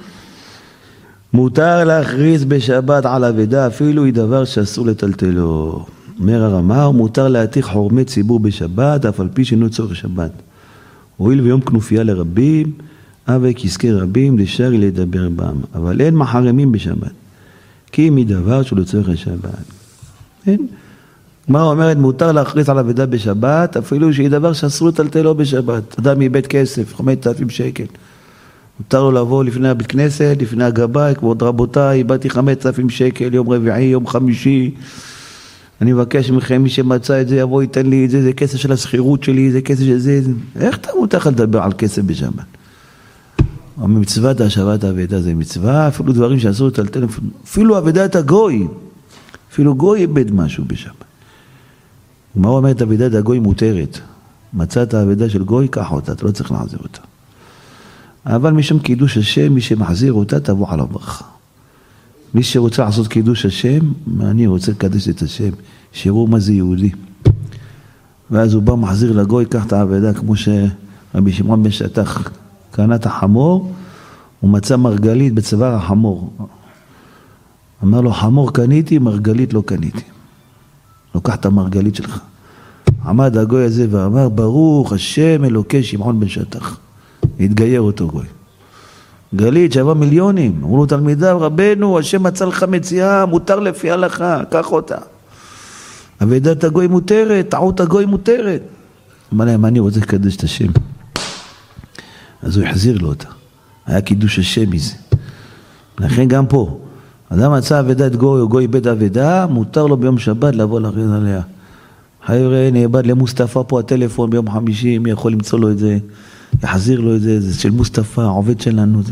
מותר להכריז בשבת על אבדה, אפילו היא דבר שאסור לטלטלו. אומר הרמ"א, מותר להתיר חורמי ציבור בשבת, אף על פי שאינו צורך שבת. הואיל ויום כנופיה לרבים, אבי כזכה רבים, לשרי לדבר בם. אבל אין מחרמים בשבת, כי אם היא דבר שהוא לצורך השבת. אין? מה אומרת, מותר להכריז על אבדה בשבת, אפילו שהיא דבר שאסור לטלטלו בשבת. אדם מבית כסף, 5,000 שקל. מותר לו לבוא לפני הבית כנסת, לפני הגבאי, כבוד רבותיי, באתי 5,000 שקל, יום רביעי, יום חמישי. אני מבקש מכם, מי שמצא את זה, יבוא, ייתן לי את זה, זה כסף של הסחירות שלי, זה כסף של זה. איך אתה מותר לדבר על כסף בשבת? המצוות השבת האבדה זה מצווה, אפילו דברים שאסור לטלטל, אפילו אבדת הגוי, אפילו גוי איבד משהו בשבת. מה אומרת אבדת הגוי מותרת? מצאת האבדה של גוי, קח אותה, אתה לא צריך להחזיר אותה. אבל משום קידוש השם, מי שמחזיר אותה, תבוא על הברכה. מי שרוצה לעשות קידוש השם, אני רוצה לקדש את השם, שיראו מה זה יהודי. ואז הוא בא מחזיר לגוי, קח את האבדה, כמו שרבי שמעון בן שטח קנה את החמור, הוא מצא מרגלית בצוואר החמור. אמר לו, חמור קניתי, מרגלית לא קניתי. לוקח את המרגלית שלך. עמד הגוי הזה ואמר, ברוך השם אלוקי שמעון בן שטח. התגייר אותו גוי. גלית שווה מיליונים. אמרו לו תלמידיו, רבנו, השם מצא לך מציאה, מותר לפי הלכה, קח אותה. אבדת הגוי מותרת, טעות הגוי מותרת. אמר להם, אני רוצה לקדש את השם. אז הוא החזיר לו אותה. היה קידוש השם מזה. לכן גם פה, אדם מצא אבדת גוי או גוי איבד אבדה, מותר לו ביום שבת לבוא להכריז עליה. חבר'ה, נאבד למוסטפא פה הטלפון ביום חמישי, מי יכול למצוא לו את זה? יחזיר לו את זה, זה של מוסטפא, העובד שלנו.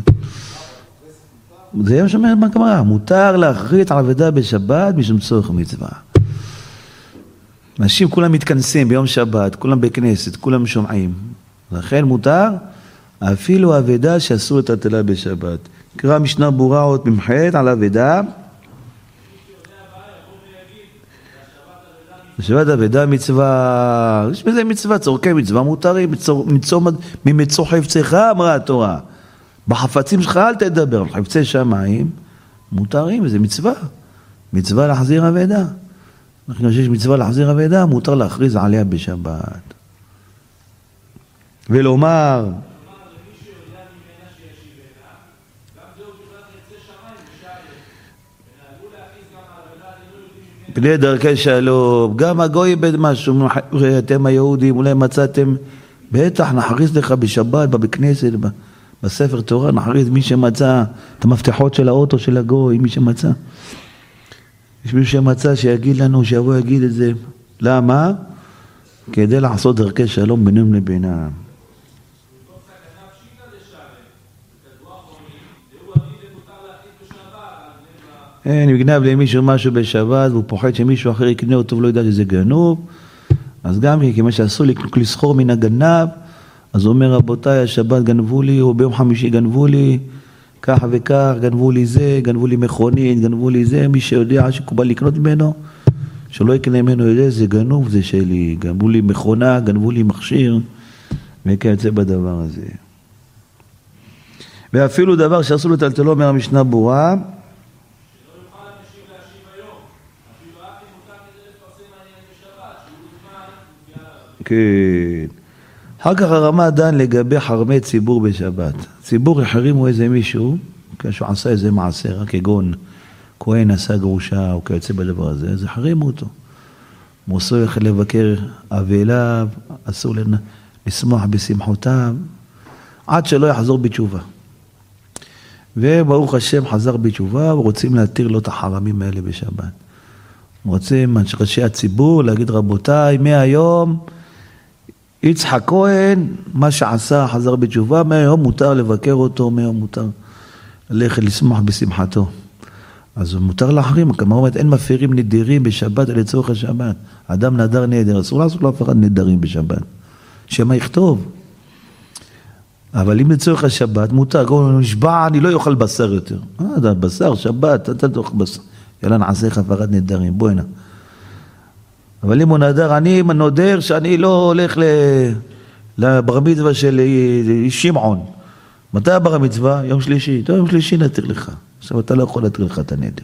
זה יום שאומרת מה כמרה, מותר להכריז על אבדה בשבת משום צורך מצווה. אנשים כולם מתכנסים ביום שבת, כולם בכנסת, כולם שומעים. לכן מותר, אפילו אבדה שאסור לטלטלה בשבת. קרא משנה ברורה עוד ממחית על אבדה. בשבת אבדה מצווה, יש בזה מצווה, צורכי מצווה מותרים, ממצוא חפציך, אמרה התורה. בחפצים שלך אל תדבר, חפצי שמיים מותרים, זה מצווה. מצווה להחזיר אבדה. אנחנו חושבים שיש מצווה להחזיר אבדה, מותר להכריז עליה בשבת. ולומר, פני דרכי שלום, גם הגוי איבד משהו, אתם היהודים, אולי מצאתם, בטח נחריז לך בשבת, בבית כנסת, בספר תורה, נחריז מי שמצא את המפתחות של האוטו של הגוי, מי שמצא. יש מישהו שמצא שיגיד לנו, שיבוא יגיד את זה. למה? כדי לעשות דרכי שלום ביניהם לבינם. אין, יגנב למישהו משהו בשבת, והוא פוחד שמישהו אחר יקנה אותו ולא יודע שזה גנוב, אז גם כמה שאסור לסחור מן הגנב, אז הוא אומר, רבותיי, השבת גנבו לי, או ביום חמישי גנבו לי, כך וכך, גנבו לי זה, גנבו לי מכונית, גנבו לי זה, מי שיודע שקובל לקנות ממנו, שלא יקנה ממנו את זה, זה גנוב, זה שלי, גנבו לי מכונה, גנבו לי מכשיר, וכיוצא בדבר הזה. ואפילו דבר שאסור לטלטלו, אומר המשנה ברורה, כן. אחר כך הרמ"א דן לגבי חרמי ציבור בשבת. ציבור החרימו איזה מישהו, כשהוא עשה איזה מעשר, כגון כהן עשה גרושה או כיוצא בדבר הזה, אז החרימו אותו. מוסו יחד לבקר אבליו, אסור לשמוח בשמחותיו, עד שלא יחזור בתשובה. וברוך השם חזר בתשובה, ורוצים להתיר לו את החרמים האלה בשבת. רוצים ראשי הציבור להגיד רבותיי, מהיום יצחק כהן, מה שעשה חזר בתשובה, מהיום מותר לבקר אותו, מהיום מותר ללכת לשמח בשמחתו. אז מותר להחרים, כמו אומרת, אין מפירים נדירים בשבת על לצורך השבת. אדם נדר נדר, אסור לעשות לו אף אחד נדרים בשבת. שמה יכתוב. אבל אם לצורך השבת מותר, הוא נשבע, אני לא יאכל בשר יותר. אתה בשר, שבת, אתה תאכל בשר. יאללה, נעשה לך הפרת נדרים, בואי נא. אבל אם הוא נדר, אני נודר שאני לא הולך לבר מצווה של שמעון. מתי הבר מצווה? יום שלישי. טוב, יום שלישי נתיר לך. עכשיו אתה לא יכול להתיר לך את הנדר.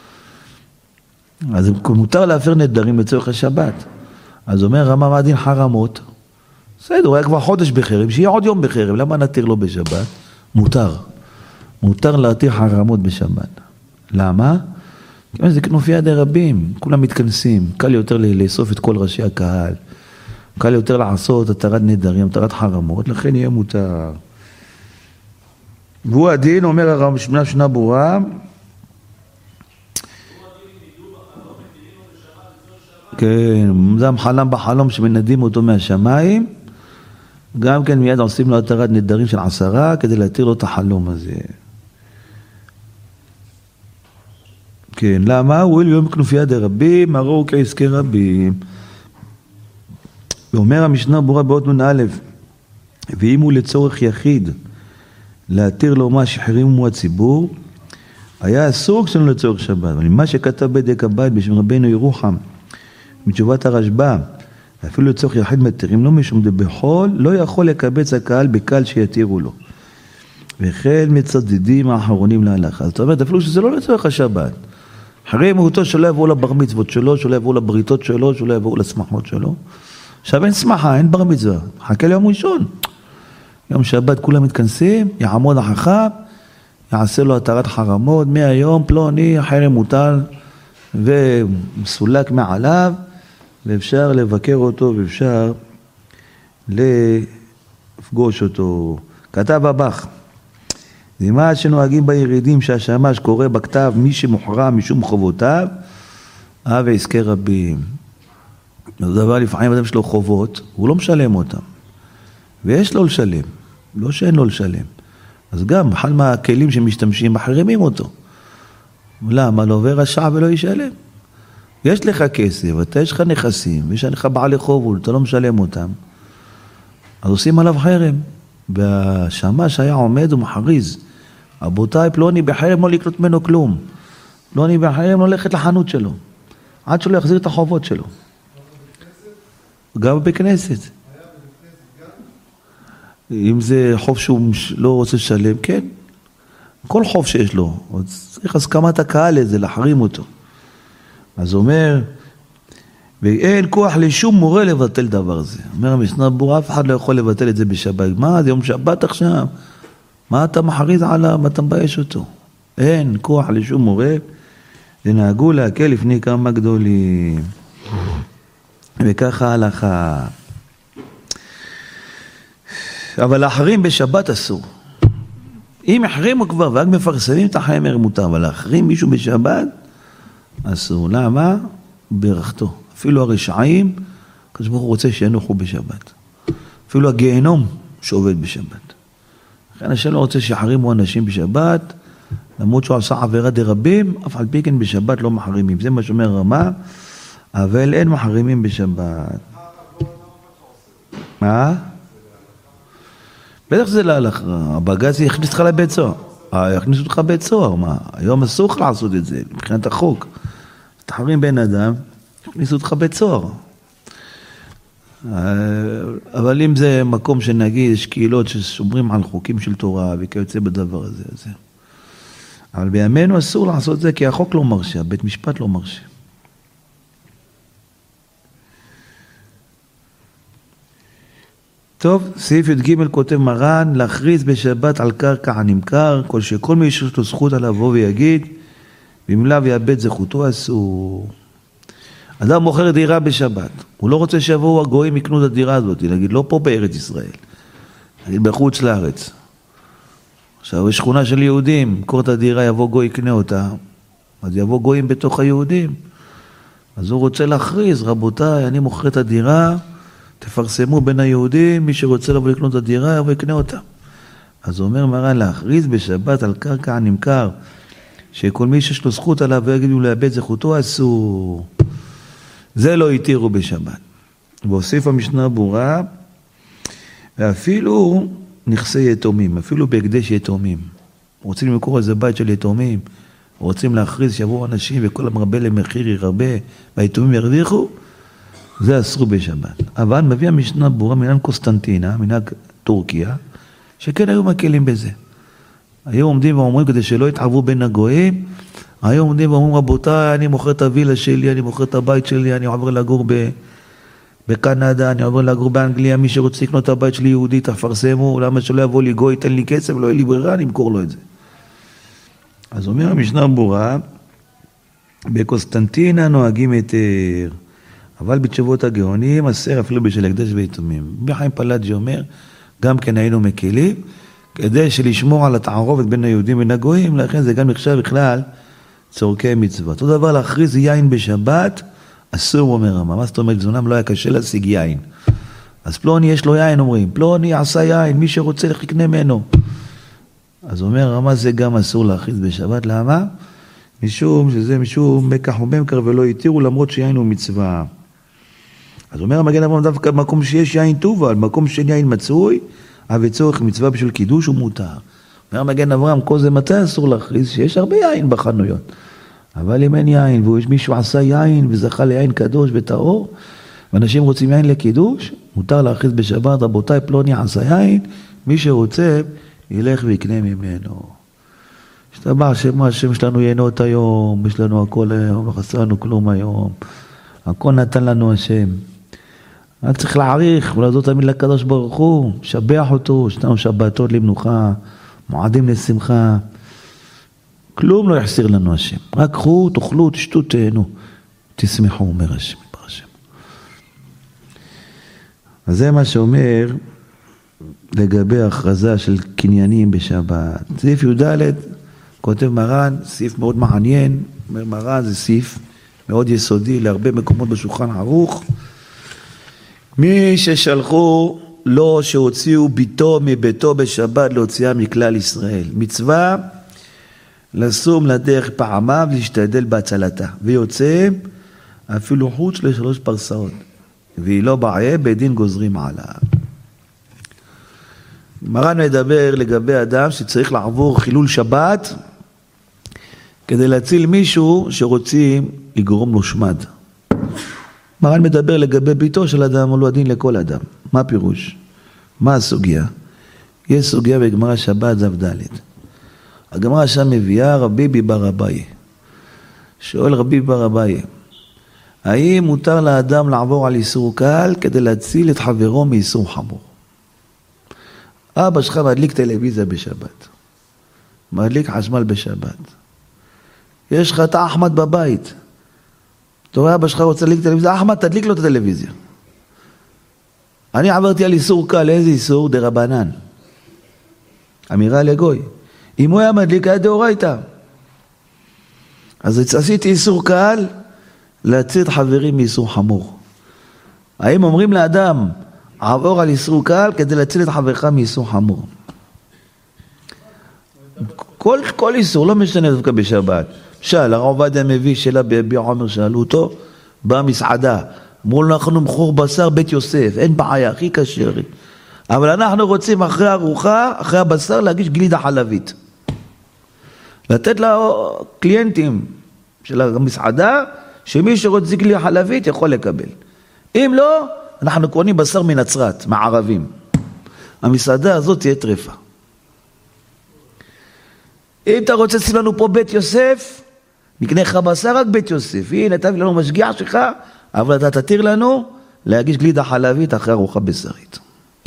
אז מותר להפר נדרים לצורך השבת. אז אומר רמה, מה דין חרמות? בסדר, הוא היה כבר חודש בחרם, שיהיה עוד יום בחרם. למה נתיר לו בשבת? מותר. מותר להתיר חרמות בשבת. למה? כי זה כנופיה דרבים, כולם מתכנסים. קל יותר לאסוף את כל ראשי הקהל. קל יותר לעשות התרת נדרים, התרת חרמות, לכן יהיה מותר. והוא הדין, אומר הרב משנה ברורה, כן, זה חלם בחלום שמנדים אותו מהשמיים, גם כן מיד עושים לו התרת נדרים של 10 כדי להתיר לו את החלום הזה. כן, למה? הוא יום כנופיה דרבים, הראו כעסקי רבים. ואומר המשנה ברורה באות נ"א, ואם הוא לצורך יחיד להתיר לו מה שחרימו הציבור, היה אסור כשנו לצורך שבת. אבל מה שכתב בדק הבית בשם רבינו ירוחם, מתשובת הרשב"א, אפילו לצורך יחיד מתירים לו, משום דבכל לא יכול לקבץ הקהל בקהל שיתירו לו. וכן מצדדים האחרונים להלכה. זאת אומרת, אפילו שזה לא לצורך השבת. חרימו אותו שלא יבואו לבר מצוות שלו, שלא יבואו לבריתות שלו, שלא יבואו לשמחות שלו. עכשיו אין שמחה, אין בר מצווה. חכה ליום ראשון. יום שבת כולם מתכנסים, יעמוד החכם, יעשה לו התרת חרמות, מהיום פלוני, החרם מוטל ומסולק מעליו, ואפשר לבקר אותו ואפשר לפגוש אותו. כתב הבח, זה מה שנוהגים בירידים שהשמש קורא בכתב מי שמוחרם משום חובותיו, ועסקי רבים. זה דבר לפעמים אדם שלו חובות, הוא לא משלם אותם. ויש לו לשלם, לא שאין לו לשלם. אז גם, אחד מהכלים שמשתמשים, מחרימים אותו. למה? לא עובר השעה ולא ישלם. יש לך כסף, אתה יש לך נכסים, ויש לך בעלי חובות, אתה לא משלם אותם. אז עושים עליו חרם. והשמש היה עומד ומחריז. רבותיי, פלוני בחרם לא לקנות ממנו כלום. פלוני בחרם לא ללכת לחנות שלו. עד שלא יחזיר את החובות שלו. גם בכנסת. אם זה חוב שהוא לא רוצה לשלם, כן. כל חוב שיש לו. צריך הסכמת הקהל לזה, להחרים אותו. אז אומר, ואין כוח לשום מורה לבטל דבר זה. אומר המשנה ברורה, אף אחד לא יכול לבטל את זה בשבת. מה, זה יום שבת עכשיו? מה אתה מחריז עליו? מה אתה מבייש אותו? אין כוח לשום מורה. ונהגו להקל לפני כמה גדולים. וככה הלכה. אבל להחרים בשבת אסור. אם החרימו כבר ורק מפרסמים את החמר מותר, אבל להחרים מישהו בשבת אסור. למה? ברכתו. אפילו הרשעים, הקדוש ברוך הוא רוצה שינוחו בשבת. אפילו הגיהנום שעובד בשבת. לכן השם לא רוצה שיחרימו אנשים בשבת, למרות שהוא עשה עבירה דרבים, אף על פי כן בשבת לא מחרימים. זה מה שאומר רמה, אבל אין מחרימים בשבת. מה? בטח זה להלכה, הבג"ץ יכניס אותך לבית סוהר. יכניס אותך בית סוהר, מה? היום אסור לך לעשות את זה, מבחינת החוק. תחרים בן אדם, יכניס אותך בית סוהר. אבל אם זה מקום שנגיד, יש קהילות ששומרים על חוקים של תורה, וכיוצא בדבר הזה, זה. אבל בימינו אסור לעשות את זה, כי החוק לא מרשה, בית משפט לא מרשה. טוב, סעיף י"ג כותב מרן, להכריז בשבת על קרקע הנמכר, כל מי שיש לו זכות עליו בוא ויגיד, ואם לאו יאבד זכותו אסור. אדם מוכר דירה בשבת, הוא לא רוצה שיבואו הגויים יקנו את הדירה הזאת, להגיד לא פה בארץ ישראל, להגיד בחוץ לארץ. עכשיו יש שכונה של יהודים, קור את הדירה, יבוא גוי יקנה אותה, אז יבוא גויים בתוך היהודים. אז הוא רוצה להכריז, רבותיי, אני מוכר את הדירה, תפרסמו בין היהודים, מי שרוצה לבוא לקנות את הדירה, יבוא יקנה אותה. אז הוא אומר מרן, להכריז בשבת על קרקע נמכר, שכל מי שיש לו זכות עליו ויגידו לאבד זכותו, אסור. זה לא התירו בשבת. והוסיף המשנה ברורה, ואפילו נכסי יתומים, אפילו בהקדש יתומים. רוצים למכור איזה בית של יתומים, רוצים להכריז שיבואו אנשים וכל המרבה למחיר ירבה, והיתומים ירוויחו, זה אסור בשבת. אבל מביא המשנה ברורה מנהג קוסטנטינה, מנהג טורקיה, שכן היו מקלים בזה. היו עומדים ואומרים, כדי שלא יתערבו בין הגויים, היו עומדים ואומרים, רבותיי, אני מוכר את הווילה שלי, אני מוכר את הבית שלי, אני עובר לגור בקנדה, אני עובר לגור באנגליה, מי שרוצה לקנות את הבית שלי יהודי, תפרסמו, למה שלא יבוא לי גוי, תן לי כסף, לא יהיה לי ברירה, אני אמכור לו את זה. אז אומר המשנה ברורה, בקוסטנטינה נוהגים היתר, אבל בתשובות הגאונים, אסר אפילו בשביל הקדש ויתומים. רבי חיים פלאג'י אומר, גם כן היינו מקלים, כדי שלשמור על התערובת בין היהודים ובין הגויים, לכן זה גם נחשב בכלל צורכי מצוות. אותו דבר להכריז יין בשבת, אסור, אומר רמה. מה זאת אומרת? זונם לא היה קשה להשיג יין. אז פלוני יש לו יין, אומרים. פלוני עשה יין, מי שרוצה יקנה ממנו. אז אומר רמה, זה גם אסור להכריז בשבת. למה? משום שזה משום מקח וממכר ולא יתירו, למרות שיין הוא מצווה. אז אומר המגן אברהם דווקא במקום שיש יין טוב, אבל במקום שאין יין מצוי, אבל צורך מצווה בשביל קידוש הוא מותר. אומר המגן אברהם, כל זה מתי אסור להכריז? שיש הרבה יין בחנויות. אבל אם אין יין, ומישהו עשה יין וזכה ליין קדוש וטהור, ואנשים רוצים יין לקידוש, מותר להכריז בשבת, רבותיי, פלוני עשה יין, מי שרוצה ילך ויקנה ממנו. השתבח שמה השם שלנו יינות היום, יש לנו הכל היום, לא חסר לנו כלום היום. הכל נתן לנו השם. רק צריך להעריך ולעזור תמיד לקדוש ברוך הוא, שבח אותו, יש לנו שבתות למנוחה, מועדים לשמחה. כלום לא יחסיר לנו השם. רק קחו, תאכלו, תשתו, תהנו. תשמחו, אומר השם, דבר השם. אז זה מה שאומר לגבי ההכרזה של קניינים בשבת. סעיף י"ד, כותב מרן, סעיף מאוד מעניין. אומר מרן, זה סעיף מאוד יסודי להרבה מקומות בשולחן ערוך. מי ששלחו לו שהוציאו ביתו מביתו בשבת להוציאה מכלל ישראל. מצווה לסום לדרך פעמיו להשתדל בהצלתה. ויוצא אפילו חוץ ל3 פרסאות. והיא לא בעיה, בדין גוזרים עליו. מרן מדבר לגבי אדם שצריך לעבור חילול שבת כדי להציל מישהו שרוצים לגרום לו שמד. מרן מדבר לגבי ביתו של אדם, הוא לא הדין לכל אדם. מה פירוש? מה הסוגיה? יש סוגיה בגמרא שבת ז' ד'. הגמרא שם מביאה רבי בר אביי. שואל רבי בר אביי, האם מותר לאדם לעבור על איסור קל כדי להציל את חברו מאיסור חמור? אבא שלך מדליק טלוויזיה בשבת. מדליק חשמל בשבת. יש לך את אחמד בבית. אתה רואה אבא שלך רוצה להדליק טלוויזיה, אחמד תדליק לו את הטלוויזיה. אני עברתי על איסור קל, איזה איסור? דרבנן. אמירה לגוי. אם הוא היה מדליק היה דאורייתא. אז עשיתי איסור קל להציל את חברים מאיסור חמור. האם אומרים לאדם עבור על איסור קל כדי להציל את חברך מאיסור חמור? כל איסור, לא משנה דווקא בשבת. שאל, הרב עובדיה מביא שאלה ביביע עומר, שאלו אותו, במסעדה, אמרו לו, אנחנו מכור בשר בית יוסף, אין בעיה, הכי כשר. אבל אנחנו רוצים אחרי ארוחה, אחרי הבשר, להגיש גלידה חלבית. לתת לקליינטים של המסעדה, שמי שרוצה גלידה חלבית יכול לקבל. אם לא, אנחנו קונים בשר מנצרת, מערבים. המסעדה הזאת תהיה טרפה. אם אתה רוצה לשים לנו פה בית יוסף, נקנה לך בשר רק בית יוסף. הנה, תביא לנו משגיח שלך, אבל אתה תתיר לנו להגיש גלידה חלבית אחרי ארוחה בשרית.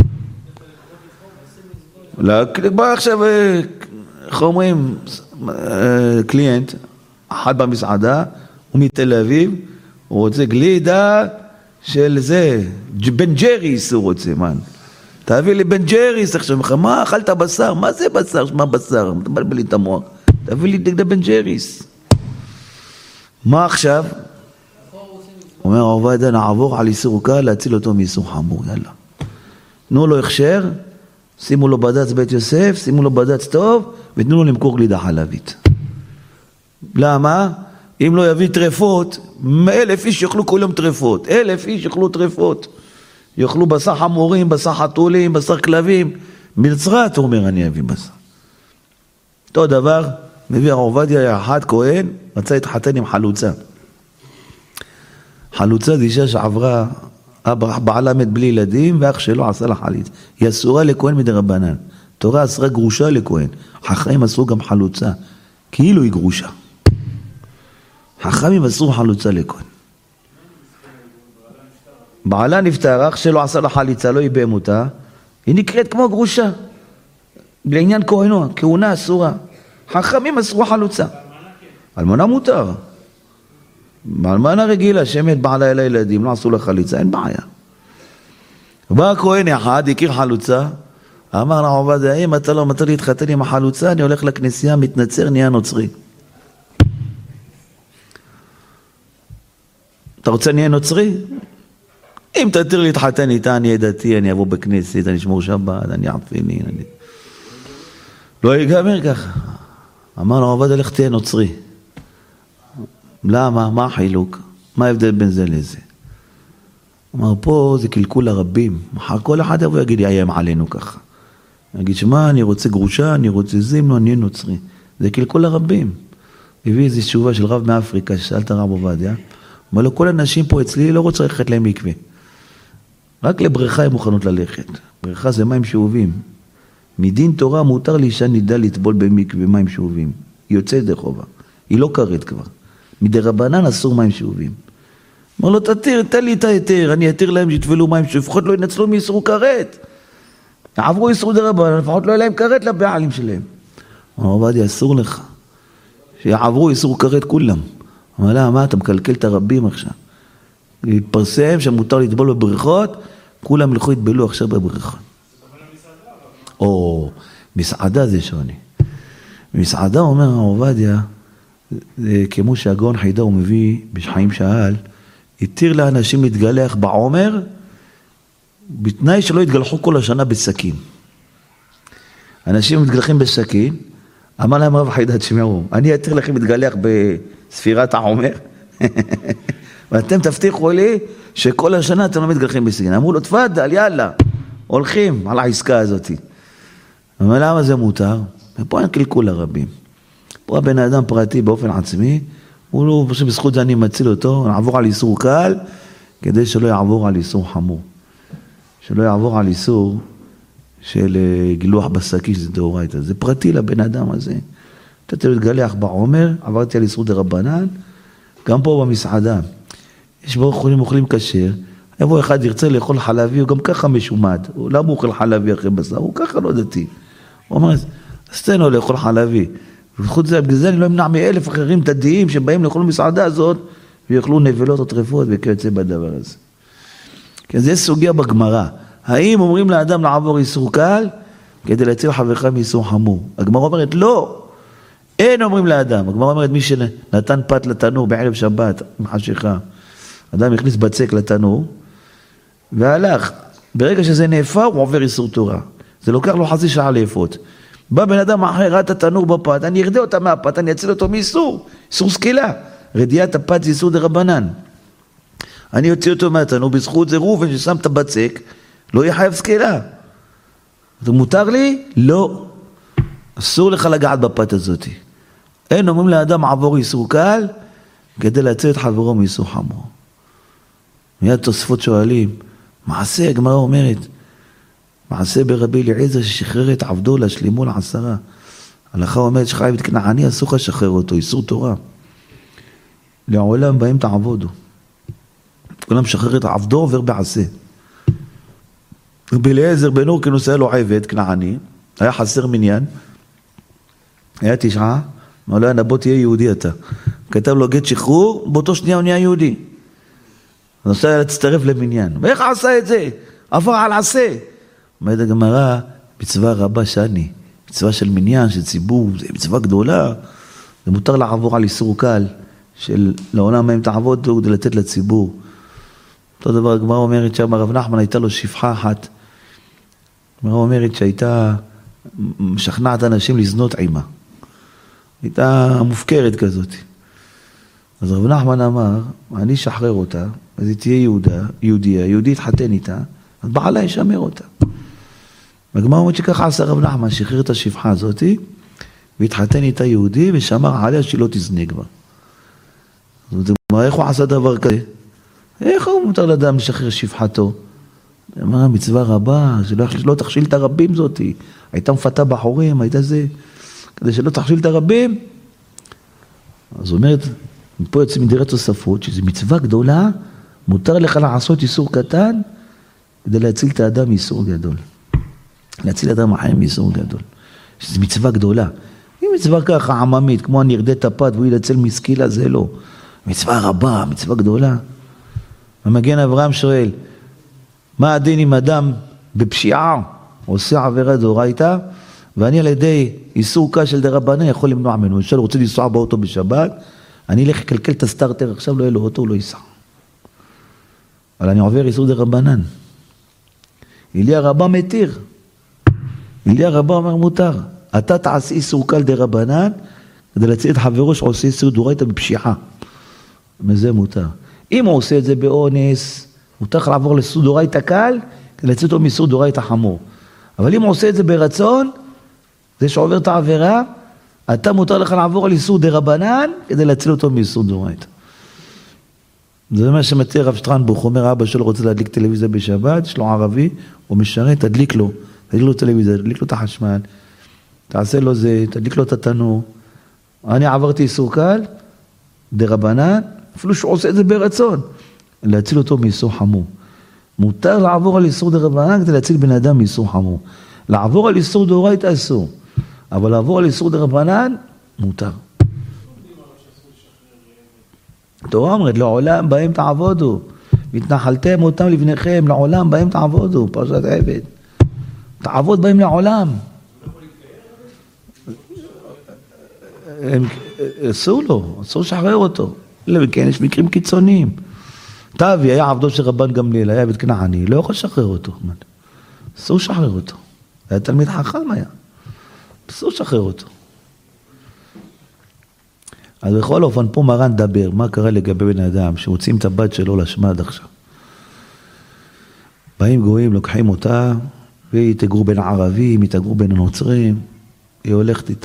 בוא עכשיו, איך אומרים, קליינט, אחד במסעדה, הוא מתל אביב, הוא רוצה גלידה של זה, בן ג'ריס הוא רוצה, מן. תביא לי בן ג'ריס, עכשיו, מה אכלת בשר? מה זה בשר? מה בשר? תבלבל לי את המוח. תביא לי בן ג'ריס. מה עכשיו? הוא רוצה אומר עובדיה, נעבור על איסור קל להציל אותו מאיסור חמור, יאללה. תנו לו הכשר, שימו לו בד"ץ בית יוסף, שימו לו בד"ץ טוב, ותנו לו למכור גלידה חלבית. למה? אם לא יביא טרפות, 1,000 איש יאכלו כל יום טרפות, 1,000 איש יאכלו טרפות. יאכלו בשר חמורים, בשר חתולים, בשר כלבים. מנצרת, הוא אומר, אני אביא בשר. אותו דבר, מביא הרב עובדיה אחד כהן, רצה להתחתן עם חלוצה. חלוצה זה אישה שעברה, בעלה מת בלי ילדים, ואח שלו עשה לה חליץ. היא אסורה לכהן מדרבנן. תורה אסרה גרושה לכהן. חכמים אסרו גם חלוצה, כאילו היא גרושה. חכמים אסרו חלוצה לכהן. בעלה נפטר, אח שלו עשה לה חליצה, לא ייבם אותה, היא נקראת כמו גרושה. לעניין כהנו, כהונה אסורה. חכמים אסרו חלוצה. אלמנה מותר. אלמנה רגילה, שמת בעלה אל הילדים, לא עשו לה חליצה, אין בעיה. בא הכהן אחד, הכיר חלוצה, אמר לה עובדיה, אם אתה לא מותר להתחתן עם החלוצה, אני הולך לכנסייה, מתנצר, נהיה נוצרי. אתה רוצה נהיה נוצרי? אם תתיר להתחתן איתה, אני דתי, אני אבוא בכנסת, אני אשמור שבת, אני עפיני, אני... לא ייגמר ככה. אמר לה עובדיה, לך תהיה נוצרי. למה? מה החילוק? מה ההבדל בין זה לזה? אמר, פה זה קלקול הרבים. מחר כל אחד יבוא יגיד, יאיים עלינו ככה. יגיד, שמה, אני רוצה גרושה, אני רוצה זימנו, אני נוצרי. זה קלקול הרבים. הביא איזו תשובה של רב מאפריקה, ששאלת הרב עובדיה. אמר לו, כל הנשים פה אצלי לא רוצה ללכת להם מקווה. רק לבריכה הם מוכנות ללכת. בריכה זה מים שאובים. מדין תורה מותר לאישה נידה לטבול במקווה מים שאובים. היא יוצאת ידי חובה. היא לא קראת כבר. מדרבנן אסור מים שאובים. אמר לו, תן לי את היתר, אני אתיר להם שיטבלו מים שאובים, לפחות לא ינצלו מאיסור כרת. עברו איסור דרבנן, לפחות לא יהיה להם כרת לבעלים שלהם. אמר עובדיה, אסור לך. שיעברו איסור כרת כולם. אמר לה, מה, אתה מקלקל את הרבים עכשיו. להתפרסם שמותר לטבול בבריכות, כולם ילכו יטבלו עכשיו בבריכות. או, מסעדה זה שוני. מסעדה אומר עובדיה, כמו שהגאון חידה הוא מביא בשחיים שאל, התיר לאנשים להתגלח בעומר, בתנאי שלא יתגלחו כל השנה בסכין. אנשים מתגלחים בסכין, אמר להם רב חידה, תשמעו, אני אתיר לכם להתגלח בספירת העומר, ואתם תבטיחו לי שכל השנה אתם לא מתגלחים בסכין. אמרו לו, תפדל, יאללה, הולכים על העסקה הזאת. אבל למה זה מותר? ופה אין קלקול הרבים. פה הבן האדם פרטי באופן עצמי, הוא לא חושב בזכות זה אני מציל אותו, נעבור על איסור קל, כדי שלא יעבור על איסור חמור. שלא יעבור על איסור של גילוח בשקי, שזה דאורייתא. זה פרטי לבן אדם הזה. אתה מתגלח בעומר, עברתי על איסור דרבנן, גם פה במסעדה. יש ברוך אוכלים כשר, יבוא אחד ירצה לאכול חלבי, הוא גם ככה משומד. למה הוא אוכל חלבי אחרי בשר? הוא ככה לא דתי. הוא אומר, אז תן לו לאכול חלבי. וחוץ זה, בגלל זה אני לא אמנע מ1,000 אחרים תדיים שבאים לאכול במסעדה הזאת, ויאכלו נבלות או טרפות וכיוצא בדבר הזה. כי זה סוגיה בגמרא. האם אומרים לאדם לעבור איסור קל, כדי להציל חברך מאיסור חמור? הגמרא אומרת, לא. אין אומרים לאדם. הגמרא אומרת, מי שנתן פת לתנור בערב שבת, עם חשיכה, אדם הכניס בצק לתנור, והלך. ברגע שזה נאפה, הוא עובר איסור תורה. זה לוקח לו חצי שעה לאפות. בא בן אדם אחר, ראה את התנור בפת, אני ארדה אותה מהפת, אני אציל אותו מאיסור, איסור סקילה. רדיעת הפת זה איסור דרבנן. אני אוציא אותו מהתנור, בזכות זה ראובן ששם את הבצק, לא יהיה חייב סקילה. זה מותר לי? לא. אסור לך לגעת בפת הזאת. אין אומרים לאדם עבור איסור קל, כדי להציל את חברו מאיסור חמור. מיד תוספות שואלים, מעשה, הגמרא אומרת, מעשה ברבי אליעזר ששחרר את עבדו להשלימו ל10. הלכה אומרת שחייב את כנעני, אסור לך לשחרר אותו, איסור תורה. לעולם בהם תעבודו. כולם שחרר את עבדו עובר בעשה. רבי אליעזר בן הורקנוס היה לו עבד כנעני, היה חסר מניין, היה 9, אמר לו, יאללה, בוא תהיה יהודי אתה. כתב לו גט שחרור, באותו שנייה הוא נהיה יהודי. אז עושה להצטרף למניין. ואיך עשה את זה? עבר על עשה. אומרת הגמרא, מצווה רבה שאני, מצווה של מניין, של ציבור, זה מצווה גדולה, זה מותר לעבור על איסור קל, של לעולם מהם תעבוד כדי לתת לציבור. אותו דבר, הגמרא אומרת שם, הרב נחמן הייתה לו שפחה אחת. הגמרא אומרת שהייתה משכנעת אנשים לזנות עימה. הייתה מופקרת כזאת. אז רב נחמן אמר, אני אשחרר אותה, אז היא תהיה יהודייה, יהודי התחתן איתה, אז בעלה ישמר אותה. הגמרא אומרת שככה עשה רב נחמן, שחרר את השפחה הזאת, והתחתן איתה יהודי, ושמר עליה שלא תזנה כבר. זאת אומרת, איך הוא עשה דבר כזה? איך הוא מותר לאדם לשחרר שפחתו? אמר, מצווה רבה, שלא תכשיל את הרבים זאת, הייתה מפתה בחורים, הייתה זה, כדי שלא תכשיל את הרבים. אז הוא אומרת, פה יוצאים מדירת תוספות, שזו מצווה גדולה, מותר לך לעשות איסור קטן, כדי להציל את האדם מאיסור גדול. להציל את האדם החיים מאיסור גדול. שזו מצווה גדולה. היא מצווה ככה עממית, כמו אני ארדה את הפת והוא ילצל מסקילה, זה לא. מצווה רבה, מצווה גדולה. המגן אברהם שואל, מה הדין עם אדם בפשיעה, עושה עבירה דאורייתא, ואני על ידי איסור קש של דרבנן יכול למנוע ממנו. למשל, רוצה לנסוע באוטו בשבת, אני אלך לקלקל את הסטארטר, עכשיו לא יהיה לו אוטו, הוא לא ייסע. אבל אני עובר איסור דרבנן. אליה רבה מתיר. אליה רבה אומר מותר. אתה תעשה איסור קל דרבנן, כדי להציל את חברו שעושה איסור דאורייתא בפשיעה. מזה מותר. אם הוא עושה את זה באונס, מותר לך לעבור לאיסור דאורייתא קל, כדי להציל אותו מאיסור דאורייתא חמור. אבל אם הוא עושה את זה ברצון, זה שעובר את העבירה, אתה מותר לך לעבור על איסור דרבנן, כדי להציל אותו מאיסור דאורייתא. זה מה שמתיר רב שטרנבוך, אומר אבא שלו רוצה להדליק טלוויזיה בשבת, יש לו ערבי, הוא משרת, תדליק לו טלוויזיה, תדליק לו את החשמל, תעשה לו זה, תדליק לו את התנור. אני עברתי איסור קל, דרבנן, אפילו שהוא עושה את זה ברצון, להציל אותו מאיסור חמור. מותר לעבור על איסור דרבנן כדי להציל בן אדם מאיסור חמור. לעבור על איסור דאורייתא אסור, אבל לעבור על איסור דרבנן מותר. תורה אומרת, לעולם בהם תעבודו, והתנחלתם אותם לבניכם, לעולם בהם תעבודו, פרשת עבד. תעבוד בהם לעולם. אסור לו, אסור לשחרר אותו. כן, יש מקרים קיצוניים. תאבי היה עבדו של רבן גמליאל, היה עבד כנעני, לא יכול לשחרר אותו. אסור לשחרר אותו. היה תלמיד חכם היה. אסור לשחרר אותו. אז בכל אופן, פה מרן דבר, מה קרה לגבי בן אדם, שמוצאים את הבת שלו לשמד עכשיו. באים גויים, לוקחים אותה, והיא תגרו בין הערבים, היא תגרו בין הנוצרים, היא הולכת איתם.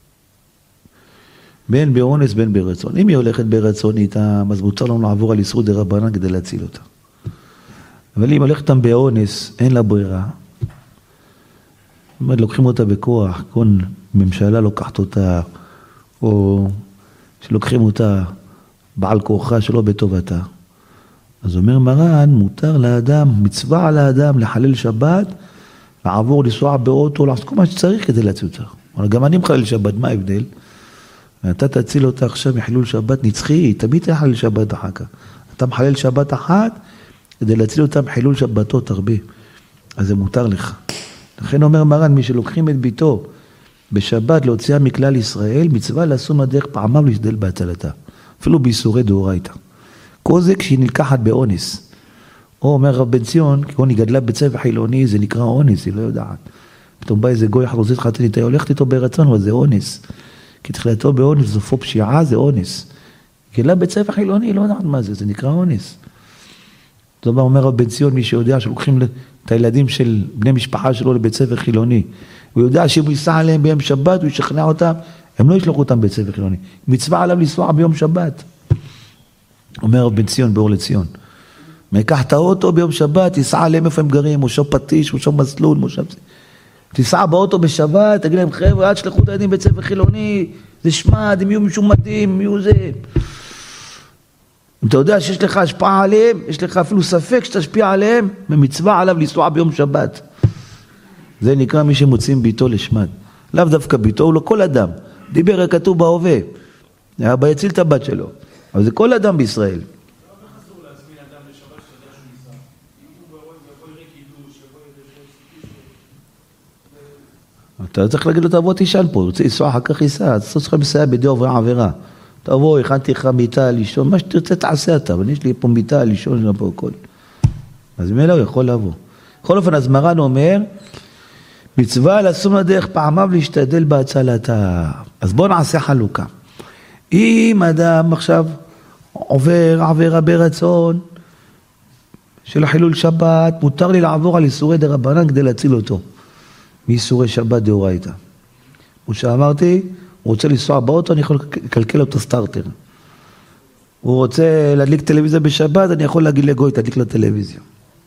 בין באונס, בין ברצון. אם היא הולכת ברצון איתם, אז מותר לנו לעבור על איסור דרבנן כדי להציל אותה. אבל אם הולכת איתם באונס, אין לה ברירה. זאת אומרת, לוקחים אותה בכוח, כל ממשלה לוקחת אותה, או שלוקחים אותה בעל כוחה שלא בטובתה. אז אומר מרן, מותר לאדם, מצווה על האדם לחלל שבת, לעבור לנסוע באוטו, לעשות כל מה שצריך כדי להציל אותה. אבל גם אני מחלל שבת, מה ההבדל? אתה תציל אותה עכשיו מחילול שבת נצחי, תמיד תחלל שבת אחר כך. אתה מחלל שבת אחת, כדי להציל אותה מחילול שבתות הרבה. אז זה מותר לך. לכן אומר מרן, מי שלוקחים את ביתו בשבת להוציאה מכלל ישראל, מצווה לעשות מהדרך פעמיו להשתדל בהצלתה. אפילו באיסורי דאורייתא. כל זה כשהיא נלקחת באונס. או אומר רב בן ציון, כי היא גדלה בצבע חילוני, זה נקרא אונס, היא לא יודעת. פתאום בא איזה גוי חרוזית חתנית, היא הולכת איתו ברצון, אבל זה אונס. כי תחילתו באונס, סופו פשיעה, זה אונס. גדלה בצבע חילוני, היא לא יודעת מה זה, זה נקרא אונס. זאת אומרת, אומר רב בן ציון, מי שיודע שלוקחים את הילדים של בני משפחה שלו לבית ספר חילוני, הוא יודע שאם הוא ייסע עליהם ביום שבת, הוא ישכנע אותם, הם לא ישלחו אותם בית ספר חילוני. מצווה עליו לנסוע ביום שבת. אומר רב בן ציון, באור לציון. מקח את האוטו ביום שבת, ייסע עליהם איפה הם גרים, מושב פטיש, מושב מסלול, מושב... תיסע באוטו בשבת, תגיד להם, חבר'ה, עד שלחו את הילדים בית ספר חילוני, זה שמד, הם יהיו משומדים, הם יהיו זה. אם אתה יודע שיש לך השפעה עליהם, יש לך אפילו ספק שתשפיע עליהם, במצווה עליו לנסוע ביום שבת. זה נקרא מי שמוצאים ביתו לשמד. לאו דווקא ביתו, הוא לא כל אדם. דיבר הכתוב בהווה. אבא יציל את הבת שלו. אבל זה כל אדם בישראל. אתה צריך להגיד לו, תבוא תישן פה, רוצה לנסוע אחר כך ייסע, אתה צריך לסייע בידי עוברי עבירה. תבוא, הכנתי לך מיטה לישון, מה שתרצה תעשה אתה, אבל יש לי פה מיטה לישון, פה הכל. אז ממילא הוא יכול לבוא. בכל אופן, אז מרן אומר, מצווה לשום לדרך פעמיו להשתדל בהצלתה. אז בואו נעשה חלוקה. אם אדם עכשיו עובר עבירה ברצון של חילול שבת, מותר לי לעבור על איסורי דרבנן כדי להציל אותו מאיסורי שבת דאורייתא. כמו שאמרתי, הוא רוצה לנסוע באוטו, אני יכול לקלקל אותו סטארטר. הוא רוצה להדליק טלוויזיה בשבת, אני יכול להגיד לגוי, תדליק לו טלוויזיה.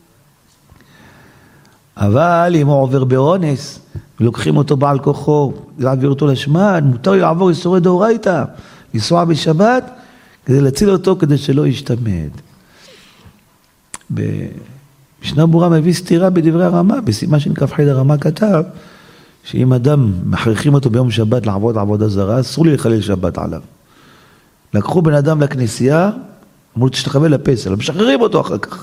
אבל אם הוא עובר באונס, ולוקחים אותו בעל כוחו, להעביר אותו לשמד, מותר לי לעבור איסורי דאורייתא, לנסוע בשבת, כדי להציל אותו, כדי שלא ישתמד. במשנה ברורה מביא סתירה בדברי הרמה, בסימן שנכ"ח הרמה כתב, שאם אדם מכריחים אותו ביום שבת לעבוד עבודה זרה, אסור לי לחלל שבת עליו. לקחו בן אדם לכנסייה, אמרו תשתחווה לפסל, משחררים אותו אחר כך.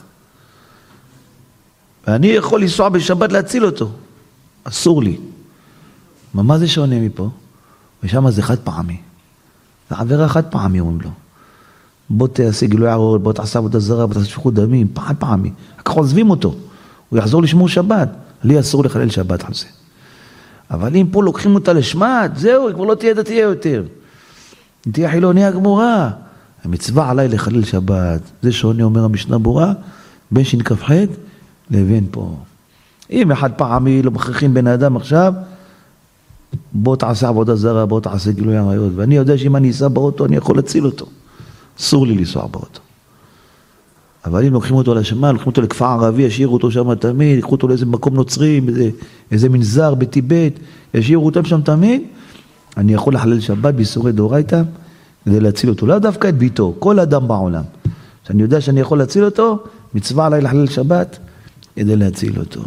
ואני יכול לנסוע בשבת להציל אותו. אסור לי. מה זה שונה מפה? ושם זה חד פעמי. זה עבירה חד פעמי, אומרים לו. בוא תעשה גילוי עריות, בוא תעשה עבודה זרה, בוא תעשה שפיכות דמים, חד פעמי. רק עוזבים אותו. הוא יחזור לשמור שבת. לי אסור לחלל שבת על זה. אבל אם פה לוקחים אותה לשמד, זהו, כבר לא תהיה דתייה יותר. אם תהיה חילוניה גמורה. המצווה עליי לחלל שבת. זה שונה, אומר המשנה ברורה, בין שנכ"ח לבין פה. אם אחד פעמי לא מכריחים בן אדם עכשיו, בוא תעשה עבודה זרה, בוא תעשה גילוי עריות. ואני יודע שאם אני אסע באוטו, אני יכול להציל אותו. אסור לי לנסוע באוטו. אבל אם לוקחים אותו לשמיים, לוקחים אותו לכפר ערבי, ישאירו אותו שם תמיד, יקחו אותו לאיזה מקום נוצרי, איזה מנזר בטיבט, ישאירו אותם שם תמיד, אני יכול לחלל שבת באיסורי דאורייתא, כדי להציל אותו. לא דווקא את ביתו, כל אדם בעולם. שאני יודע שאני יכול להציל אותו, מצווה עליי לחלל שבת, כדי להציל אותו.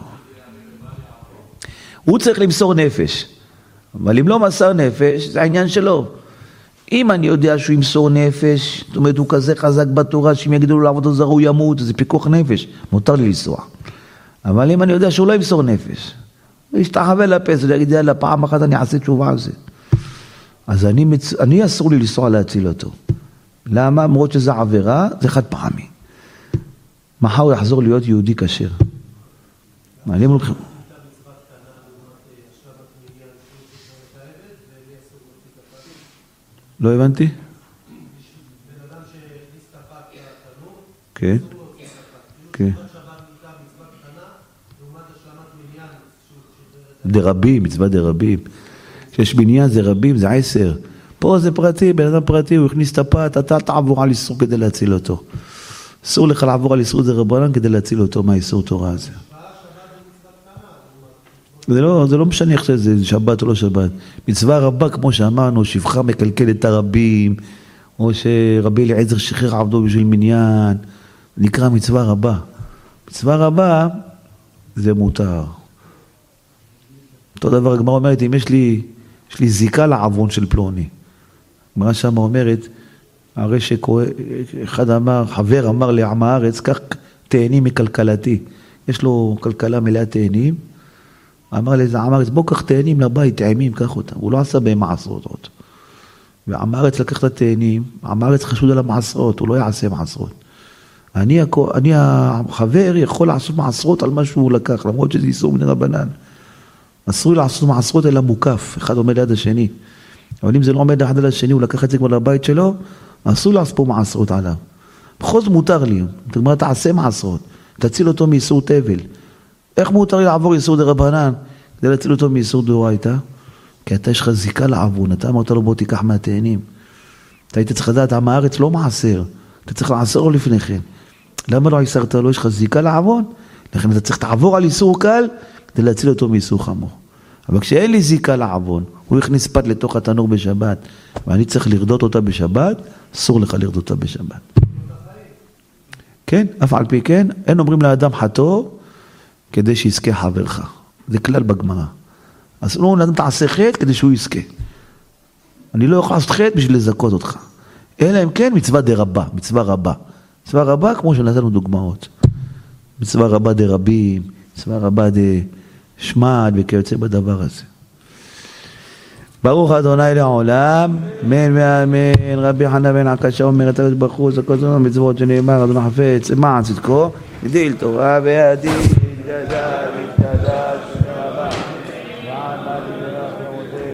הוא צריך למסור נפש. אבל אם לא מסר נפש, זה העניין שלו. אם אני יודע שהוא ימסור נפש, זאת אומרת, הוא כזה חזק בתורה, שאם יגידו לו לעבוד זרה, הוא ימות, זה פיקוח נפש, מותר לי לנסוע. אבל אם אני יודע שהוא לא ימסור נפש, הוא ישתחווה לפסל, יגיד, יאללה, פעם אחת אני אעשה תשובה על זה. אז אני אסור לי לנסוע להציל אותו. למה? למרות שזה עבירה, זה חד פעמי. מחר הוא יחזור להיות יהודי כשר. מעלים הולכים. לא הבנתי? בן אדם שהכניס את הפת לתנור, כן. כן. מצוות קטנה, לעומת השלמת מניין. דרבים, מצוות דרבים. כשיש מניין זה רבים, זה 10. פה זה פרטי, בן אדם פרטי, הוא הכניס את הפת, אתה תעבור על איסור כדי להציל אותו. אסור לך לעבור על איסור דרבנן כדי להציל אותו מהאיסור תורה הזה. זה לא משנה איך שזה שבת או לא שבת. מצווה רבה, כמו שאמרנו, שפחה מקלקל את הרבים, או שרבי אליעזר שחרר עבדו בשביל מניין, נקרא מצווה רבה. מצווה רבה זה מותר. אותו דבר הגמרא אומרת, אם יש לי זיקה לעוון של פלוני. הגמרא שם אומרת, הרי שאחד אמר, חבר אמר לעם הארץ, כך תהנים מכלכלתי. יש לו כלכלה מלאה תהנים, אמר לאיזה עם הארץ, בוא קח תהנים לבית, טעימים, קח אותם. הוא לא עשה בהם מעשרות. ועם הארץ לקח את התהנים, עם הארץ חשוד על המעשרות, הוא לא יעשה מעשרות. אני החבר יכול לעשות מעשרות על מה שהוא לקח, למרות שזה איסור מן רבנן. אסור לעשות מעשרות אלא מוקף, אחד עומד ליד השני. אבל אם זה לא עומד אחד ליד השני, הוא לקח את זה כבר לבית שלו, אסור לעשות פה מעשרות עליו. בכל זאת מותר לי, אתה אומר, תעשה מעשרות, תציל אותו מאיסור תבל. איך מותר לי לעבור איסור דרבנן? כדי להציל אותו מאיסור דאורייתא? כי אתה יש לך זיקה לעוון, אתה אמרת לו בוא תיקח מהתהנים. אתה היית צריך לדעת, עם הארץ לא מעשר, אתה צריך לעשר לו לפני כן. למה לא עשרת לו? יש לך זיקה לעוון? לכן אתה צריך לעבור על איסור קל, כדי להציל אותו מאיסור חמור. אבל כשאין לי זיקה לעוון, הוא הכניס פת לתוך התנור בשבת, ואני צריך לרדות אותה בשבת, אסור לך לרדות אותה בשבת. כן, אף על פי כן, אין אומרים לאדם חטוא, כדי שיזכה חברך. זה כלל בגמרא. אז לא אומרים לאדם תעשה חטא, כדי שהוא יזכה. אני לא יכול לעשות חטא בשביל לזכות אותך. אלא אם כן, מצווה דרבה, מצווה רבה. מצווה רבה, כמו שנתנו דוגמאות. מצווה רבה דרבים, מצווה רבה דשמד, וכיוצא בדבר הזה. ברוך אדוני לעולם, אמן ואמן. רבי חנא בן עקשיא אומר את הקדוש ברוך הוא, זה כל זאת המצוות שנאמר, אדוני חפץ, למען צדקו, הגדיל תורה וידע, התקדש,